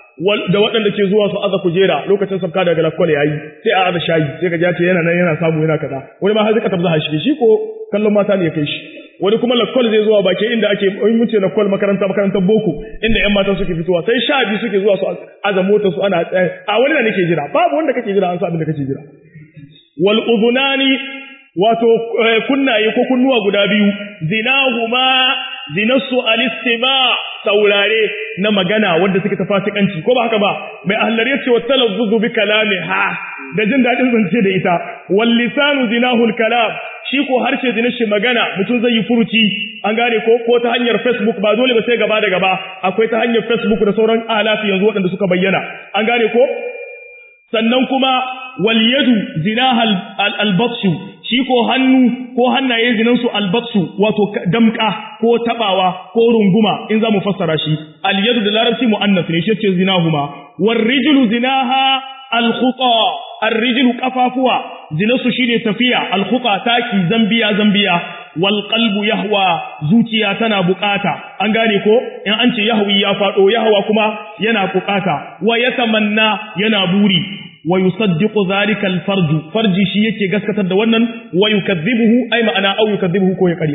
da waɗanda ke zuwa su aza kujera lokacin sabka daga lakwal yayi sai a aza shayi sai ka ji yana nan yana samu yana kaza wani ma har zai ka tabza hashi shi ko kallon mata ne ya kai shi wani kuma lakwal zai zuwa baki inda ake in muce lakwal makaranta makarantar boko inda ƴan mata suke fitowa sai sha biyu suke zuwa su aza motar su ana a wani da nake jira babu wanda kake jira an sa abin da kake jira wal udhunani wato kunnaye ko kunnuwa guda biyu zinahuma zinasu alistima saurare na magana wanda suke ta fasikanci ko ba haka ba mai ahlari yace wa talazzuzu bi kalamiha da jin dadin zance da ita wal lisanu zinahul kalam shi ko harshe zina shi magana mutum zai yi furuci an gane ko ko ta hanyar Facebook ba dole ba sai gaba da gaba akwai ta hanyar Facebook da sauran alafi yanzu waɗanda suka bayyana an gane ko sannan kuma wal yadu zinahal albatshu shi ko hannu ko hannaye zinan su albatsu wato damka ko tabawa ko runguma in zamu fassara shi al yadu da larabci muannas ne shi ce zinahuma war rijlu zinaha al khuta ar rijlu qafafuwa zinasu shine tafiya al khuta taki zambiya zambiya wal qalbu yahwa zuciya tana bukata an gane ko in an ce yahwi ya fado yahwa kuma yana bukata wa yatamanna yana buri wa yusaddiqu dhalika al-farj farji shi yake gaskatar da wannan wa yukadhibuhu ay ma'ana au yukadhibuhu ko ya ƙaryata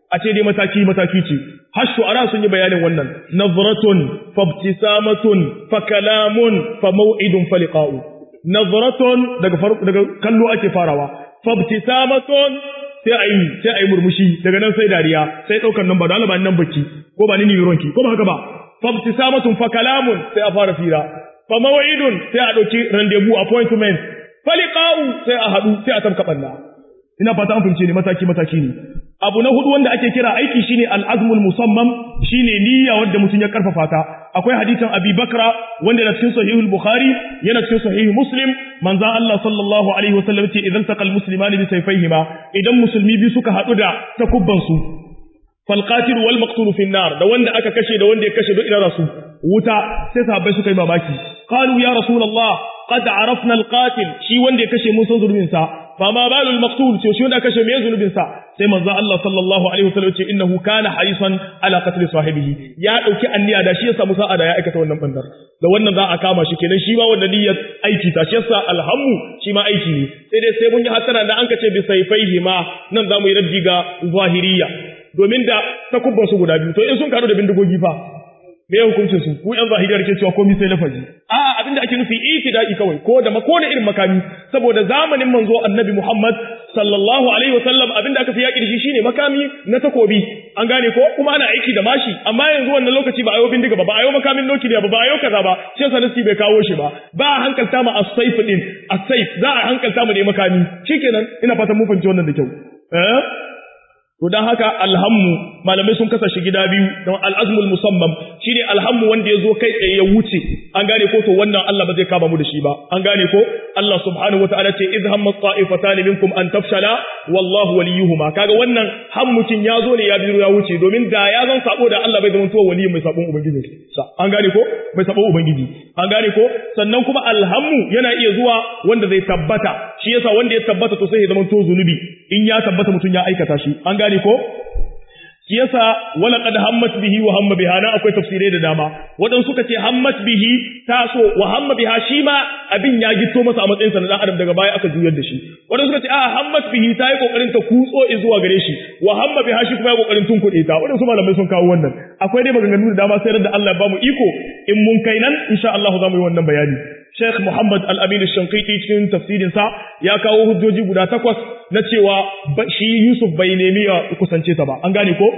a ce dai mataki mataki ce har shu'ara sun yi bayanin wannan nazratun fabtisamatun fa kalamun fa maw'idun fa liqa'u nazratun daga farko daga kallo ake farawa fabtisamatun sai ayi sai ayi murmushi daga nan sai dariya sai daukar nan ba da Allah ba nan baki ko ba ni ni ronki ko ba haka ba fabtisamatun fa kalamun sai a fara fira fa maw'idun sai a dauki rendezvous appointment fa liqa'u sai a hadu sai a tabka banna ina fata an fince ne mataki mataki ne abu na hudu wanda ake kira aiki shine al-azmul musammam shine niyya wanda mutum ya karfafa ta akwai hadisin Abi Bakra wanda yana cikin sahihul Bukhari yana cikin sahih Muslim manzon Allah sallallahu alaihi wasallam ce idan taqal muslimani bi sayfayhima idan musulmi bi suka hadu da takubban su fal qatil wal maqtul fi nar da wanda aka kashe da wanda ya kashe do ina rasu wuta sai sahabbai suka yi mamaki qalu ya rasulullah qad arafna al qatil shi wanda ya kashe mun san zulmin sa fama balul maqtul ce shi wanda kashe me zulubin sa sai manzo Allah sallallahu alaihi wasallam ce innahu kana harisan ala qatl sahibihi ya dauki anniya da shi ya samu sa'a da ya aikata wannan bandar da wannan za a kama shi kenan shi ma wannan niyyar aiki ta shi yasa alhammu shi ma aiki ne sai dai sai mun yi hasara da an kace bi sayfaihi ma nan za mu yi raddi ga zahiriya domin da takubban su guda biyu to in sun karu da bindigogi fa me hukuncin su ku yan zahiriyar ke cewa komai sai lafazi a abinda ake nufi itidai kawai ko da ko da irin makami saboda zamanin manzo annabi Muhammad sallallahu alaihi wasallam abinda aka fi yaki da shi shine makami na takobi an gane ko kuma ana aiki da mashi amma yanzu wannan lokaci ba ayo bindiga ba ba ayo makamin doki ba ba ayo kaza ba sai sanasti bai kawo shi ba ba a hankalta ma as-sayf din as-sayf za a hankalta mu ne makami shikenan ina fatan mun fahimci wannan da kyau eh to dan haka alhammu malamai sun kasa shi gida biyu don al'azmul musammam shine alhammu wanda yazo kai tsaye ya wuce an gane ko to wannan Allah ba zai kama mu da shi ba an gane ko Allah subhanahu wataala ce idh hamma ta'ifatan minkum an tafshala wallahu waliyuhuma kaga wannan hammucin yazo ne ya biro ya wuce domin da ya zan sabo da Allah bai zama to waliyin mai sabon ubangiji sa an gane ko mai sabon ubangiji an gane ko sannan kuma alhammu yana iya zuwa wanda zai tabbata shi yasa wanda ya tabbata to sai ya zama to zunubi in ya tabbata mutun ya aikata shi an gane ko shi yasa wala qad hammat bihi wa hamma biha na akwai tafsirai da dama wadan suka ce hammat bihi taso wa hamma biha shi ma abin ya gito masa a matsayin sa na dan adam daga baya aka juyar da shi wadan suka ce a hammat bihi ta yi kokarin ta kutso zuwa gare shi wa hamma biha shi kuma ya kokarin tun kuɗe ta wadan su malamai sun kawo wannan akwai dai maganganu da dama sai da Allah ya bamu iko in mun kai nan insha Allah za mu yi wannan bayani Sheikh Muhammad Al-Amin Al-Shanqiti cikin tafsirin sa ya kawo hujjoji guda takwas na cewa shi Yusuf bai nemi ya kusance ta ba an gane ko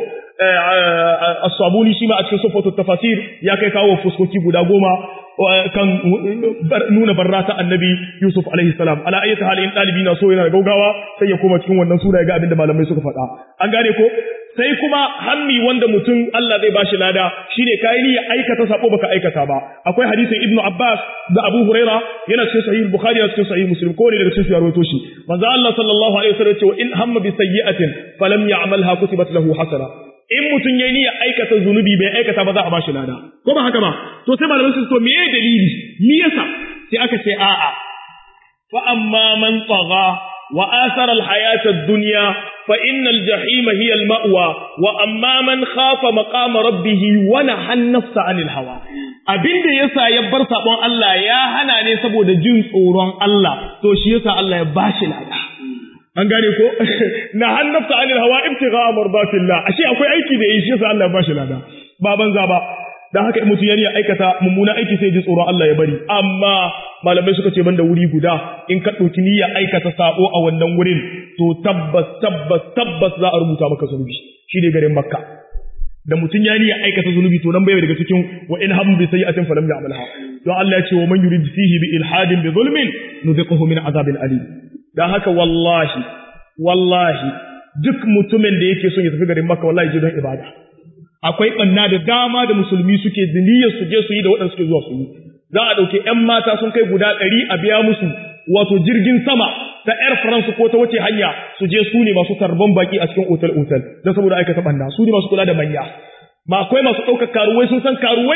As-Sabuni shi ma a cikin sufatu tafasir ya kai kawo fuskoki guda goma kan nuna barrata annabi Yusuf alaihi salam ala ayyata halin dalibi na so yana gaugawa sai ya koma cikin wannan sura ya ga abinda malamai suka faɗa an gane ko sai kuma hammi wanda mutum Allah zai bashi lada shine kai ni ya aikata sabo baka aikata ba akwai hadisin Ibn Abbas da Abu Huraira yana cikin sahih Bukhari da cikin sahih Muslim ko ne daga cikin su ya rawaito shi manzo Allah sallallahu alaihi wasallam ya ce in hamma bi sayyi'atin falam ya'malha kutibat lahu hasana in mutum yayi ni ya aikata zunubi bai aikata ba za a bashi lada ko ba haka ba to sai malamai su to meye dalili me yasa sai aka ce a'a fa amma man tagha wa athara al-hayata ad-dunya fa innal jahima hiya al-ma'wa wa amma man khafa maqama rabbih wa nahana an-nafsa 'anil hawa abinda yasa ya bar sabon Allah ya hana ne saboda jin tsoron Allah to shi yasa Allah ya bashi lada an gane ko na hannafta anil hawa ibtigha mardatillah ashe akwai aiki da yi shi yasa Allah ya bashi lada ba banza ba dan haka mutum ya riya aikata mummuna aiki sai ji tsoron Allah ya bari amma malamai suka ce banda wuri guda in ka dauki niyya aikata sabo a wannan wurin to tabbas tabbas tabbas za a rubuta maka zunubi shine garin Makka da mutum ya riya aikata zunubi to nan bai daga cikin wa in hamma bi sayyi'atin falam ya'malha don Allah ya ce wa man yurid fihi bi ilhadin bi zulmin nuziquhu min azabin alim dan haka wallahi wallahi duk mutumin da yake son ya tafi garin Makka wallahi je don ibada akwai banna da dama da musulmi suke ziniyar su je su yi da waɗanda suke zuwa su yi za a ɗauki ƴan mata sun kai guda ɗari a biya musu wato jirgin sama ta Air France ko ta wace hanya su je su ne masu tarban baki a cikin otal otal don saboda aikata banna su ne masu kula da manya ma akwai masu ɗaukar karuwai sun san karuwai ne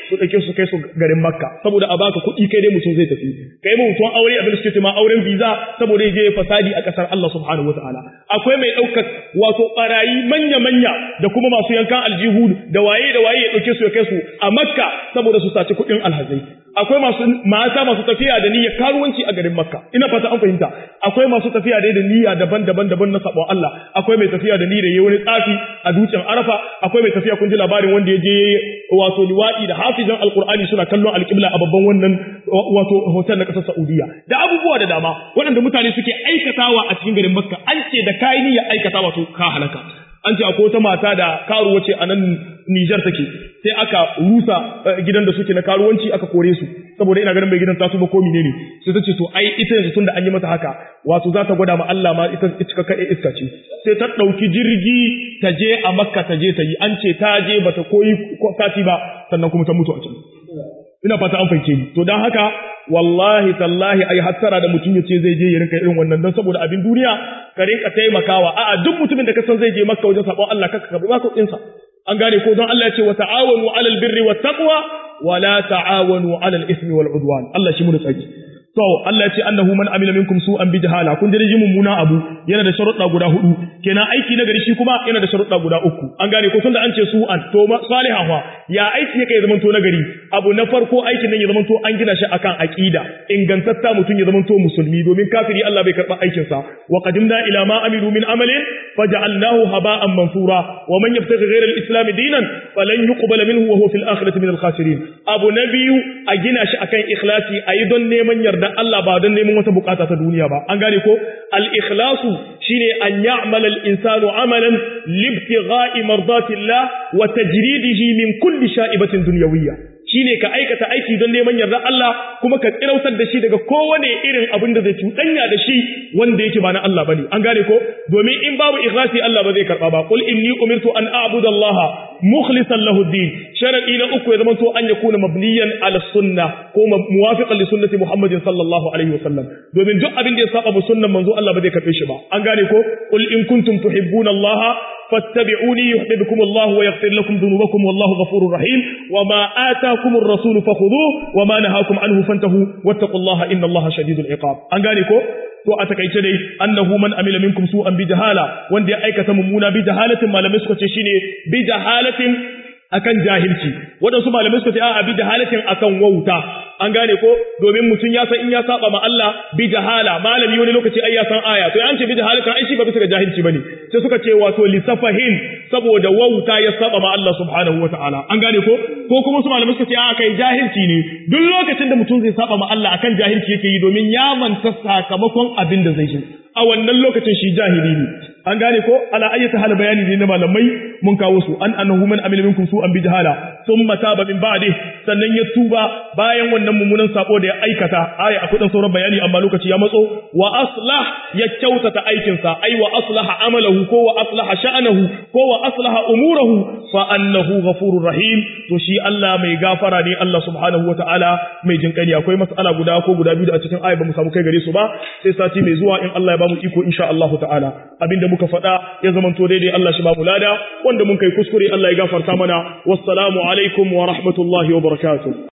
su dauke su kai su garin Makka saboda a baka kuɗi kai dai mutum zai tafi kai mu mutum aure abin da suke cewa auren visa saboda je fasadi a kasar Allah subhanahu wataala akwai mai daukar wato barayi manya manya da kuma masu yankan aljihu da waye da waye ya dauke su ya kai su a Makka saboda su saci kuɗin alhazai akwai masu mata masu tafiya da niyyar karuwanci a garin Makka ina fata an fahimta akwai masu tafiya da niyya daban-daban daban na sabon Allah akwai mai tafiya da niyyar yayi wani tsafi a dutsen Arafa akwai mai tafiya kun ji labarin wanda ya je wato liwadi da hafizan alqur'ani suna kallon alqibla a babban wannan wato hotel na kasar Saudiya da abubuwa da dama waɗanda mutane suke aikatawa a cikin garin Makka an ce da kai niyyar aikatawa to ka halaka an ce akwai wata mata da karuwa ce a nan Niger take sai aka rusa gidan da suke na karuwanci aka kore su saboda ina ganin bai gidan tasu ba ko menene sai ta ce to ai ita yanzu tunda an yi mata haka wato za ta gwada ma Allah ma ita ita kai iska ce sai ta dauki jirgi ta je a Makka ta je ta yi an ce ta je bata koyi sati ba sannan kuma ta mutu a can ina fata an fahimce ni to dan haka wallahi tallahi ai hattara da mutum yace zai je ya rinka irin wannan dan saboda abin duniya ka rinka taimakawa a'a duk mutumin da ka san zai je Makka wajen sabon Allah kaka ka ba ka sa an gane ko don Allah ya ce wa ta'awanu 'alal birri wat taqwa wa la ta'awanu 'alal ismi wal 'udwan Allah shi mu da tsaki to Allah ya ce annahu man amila minkum su'an bi jahala kun dare mummuna abu yana da sharuɗa guda hudu kenan aiki na gari shi kuma yana da sharuɗa guda uku an gane ko tunda an ce su'an to salihan fa ya aiki yake ya zamanto na gari abu na farko aikin nan ya zamanto an gina shi akan aqida ingantatta mutum ya zamanto musulmi domin kafiri Allah bai karba aikin sa wa qadimna ila ma amilu min amalin faj'alnahu haba'an mansura wa man yabtaghi ghayra al-islam dinan falan yuqbala minhu wa huwa fil akhirati min al-khasirin abu nabiyu a gina shi akan ikhlasi ayi don neman yarda dan Allah ba don neman wata bukata ta duniya ba an gane ko al-ikhlasu shine an ya'mala al-insanu amalan libtigha'i mardatillah wa tajridihi min kulli sha'ibatin dunyawiyya shine ka aikata aiki don neman yarda Allah kuma ka tsirautar da shi daga kowane irin abin da zai cuɗanya da shi wanda yake ba na Allah bane an gane ko domin in babu ikhlasi Allah ba zai karba ba qul inni umirtu an a'budu Allah mukhlishan lahu ad-din sharadi na uku ya zama to an yakuna mabniyan ala sunnah ko muwafiqan li sunnati Muhammadin sallallahu alaihi wasallam domin duk abin da ya saba mu sunnan manzo Allah ba zai karbe shi ba an gane ko qul in kuntum tuhibbuna Allah fattabi'uni yuhibbukum Allah wa yaghfir lakum dhunubakum wallahu ghafurur rahim wama ataakum ar-rasul fakhudhuhu wama nahakum anhu fantahu wattaqullaha innallaha shadidul iqab an gane ko to a takaice dai annahu man amila minkum su'an bi jahala wanda ya aikata mummuna bi jahalatin malamai suka ce shine bi jahalatin akan jahilci wadansu malamai suka ce a bi jahalatin akan wauta an gane ko domin mutum ya san in ya saba ma Allah bi jahala malami wani lokaci ai ya san aya to an ce bi jahalatin ai shi ba bisa ga jahilci bane sai suka ce wato lisafahin saboda wauta ya saba ma Allah subhanahu wataala an gane ko ko kuma su malamai suka ce a kai jahilci ne duk lokacin da mutum zai saba ma Allah akan jahilci yake yi domin ya manta sakamakon abin da zai yi a wannan lokacin shi jahili ne an gane ko ala ayyata hal bayani ne na malamai mun kawo su an annahu man amila minkum su an bi jahala thumma taba min ba'di sannan ya tuba bayan wannan mummunan sako da ya aikata aya akwai dan sauran bayani amma lokaci ya matso wa aslah ya kyautata aikin sa ai wa aslaha amalahu ko wa aslaha sha'anahu ko wa aslaha umurahu fa annahu ghafurur rahim to shi Allah mai gafara ne Allah subhanahu wataala mai jinkani akwai mas'ala guda ko guda biyu da a cikin aya ba mu samu kai gare su ba sai sati mai zuwa in Allah ya ba mu iko insha Allah ta'ala abinda muka faɗa ya zamanto daidai Allah shi ba mu lada wanda mun kai kuskure Allah ya gafarta mana wassalamu alaikum wa rahmatullahi wa barakatuh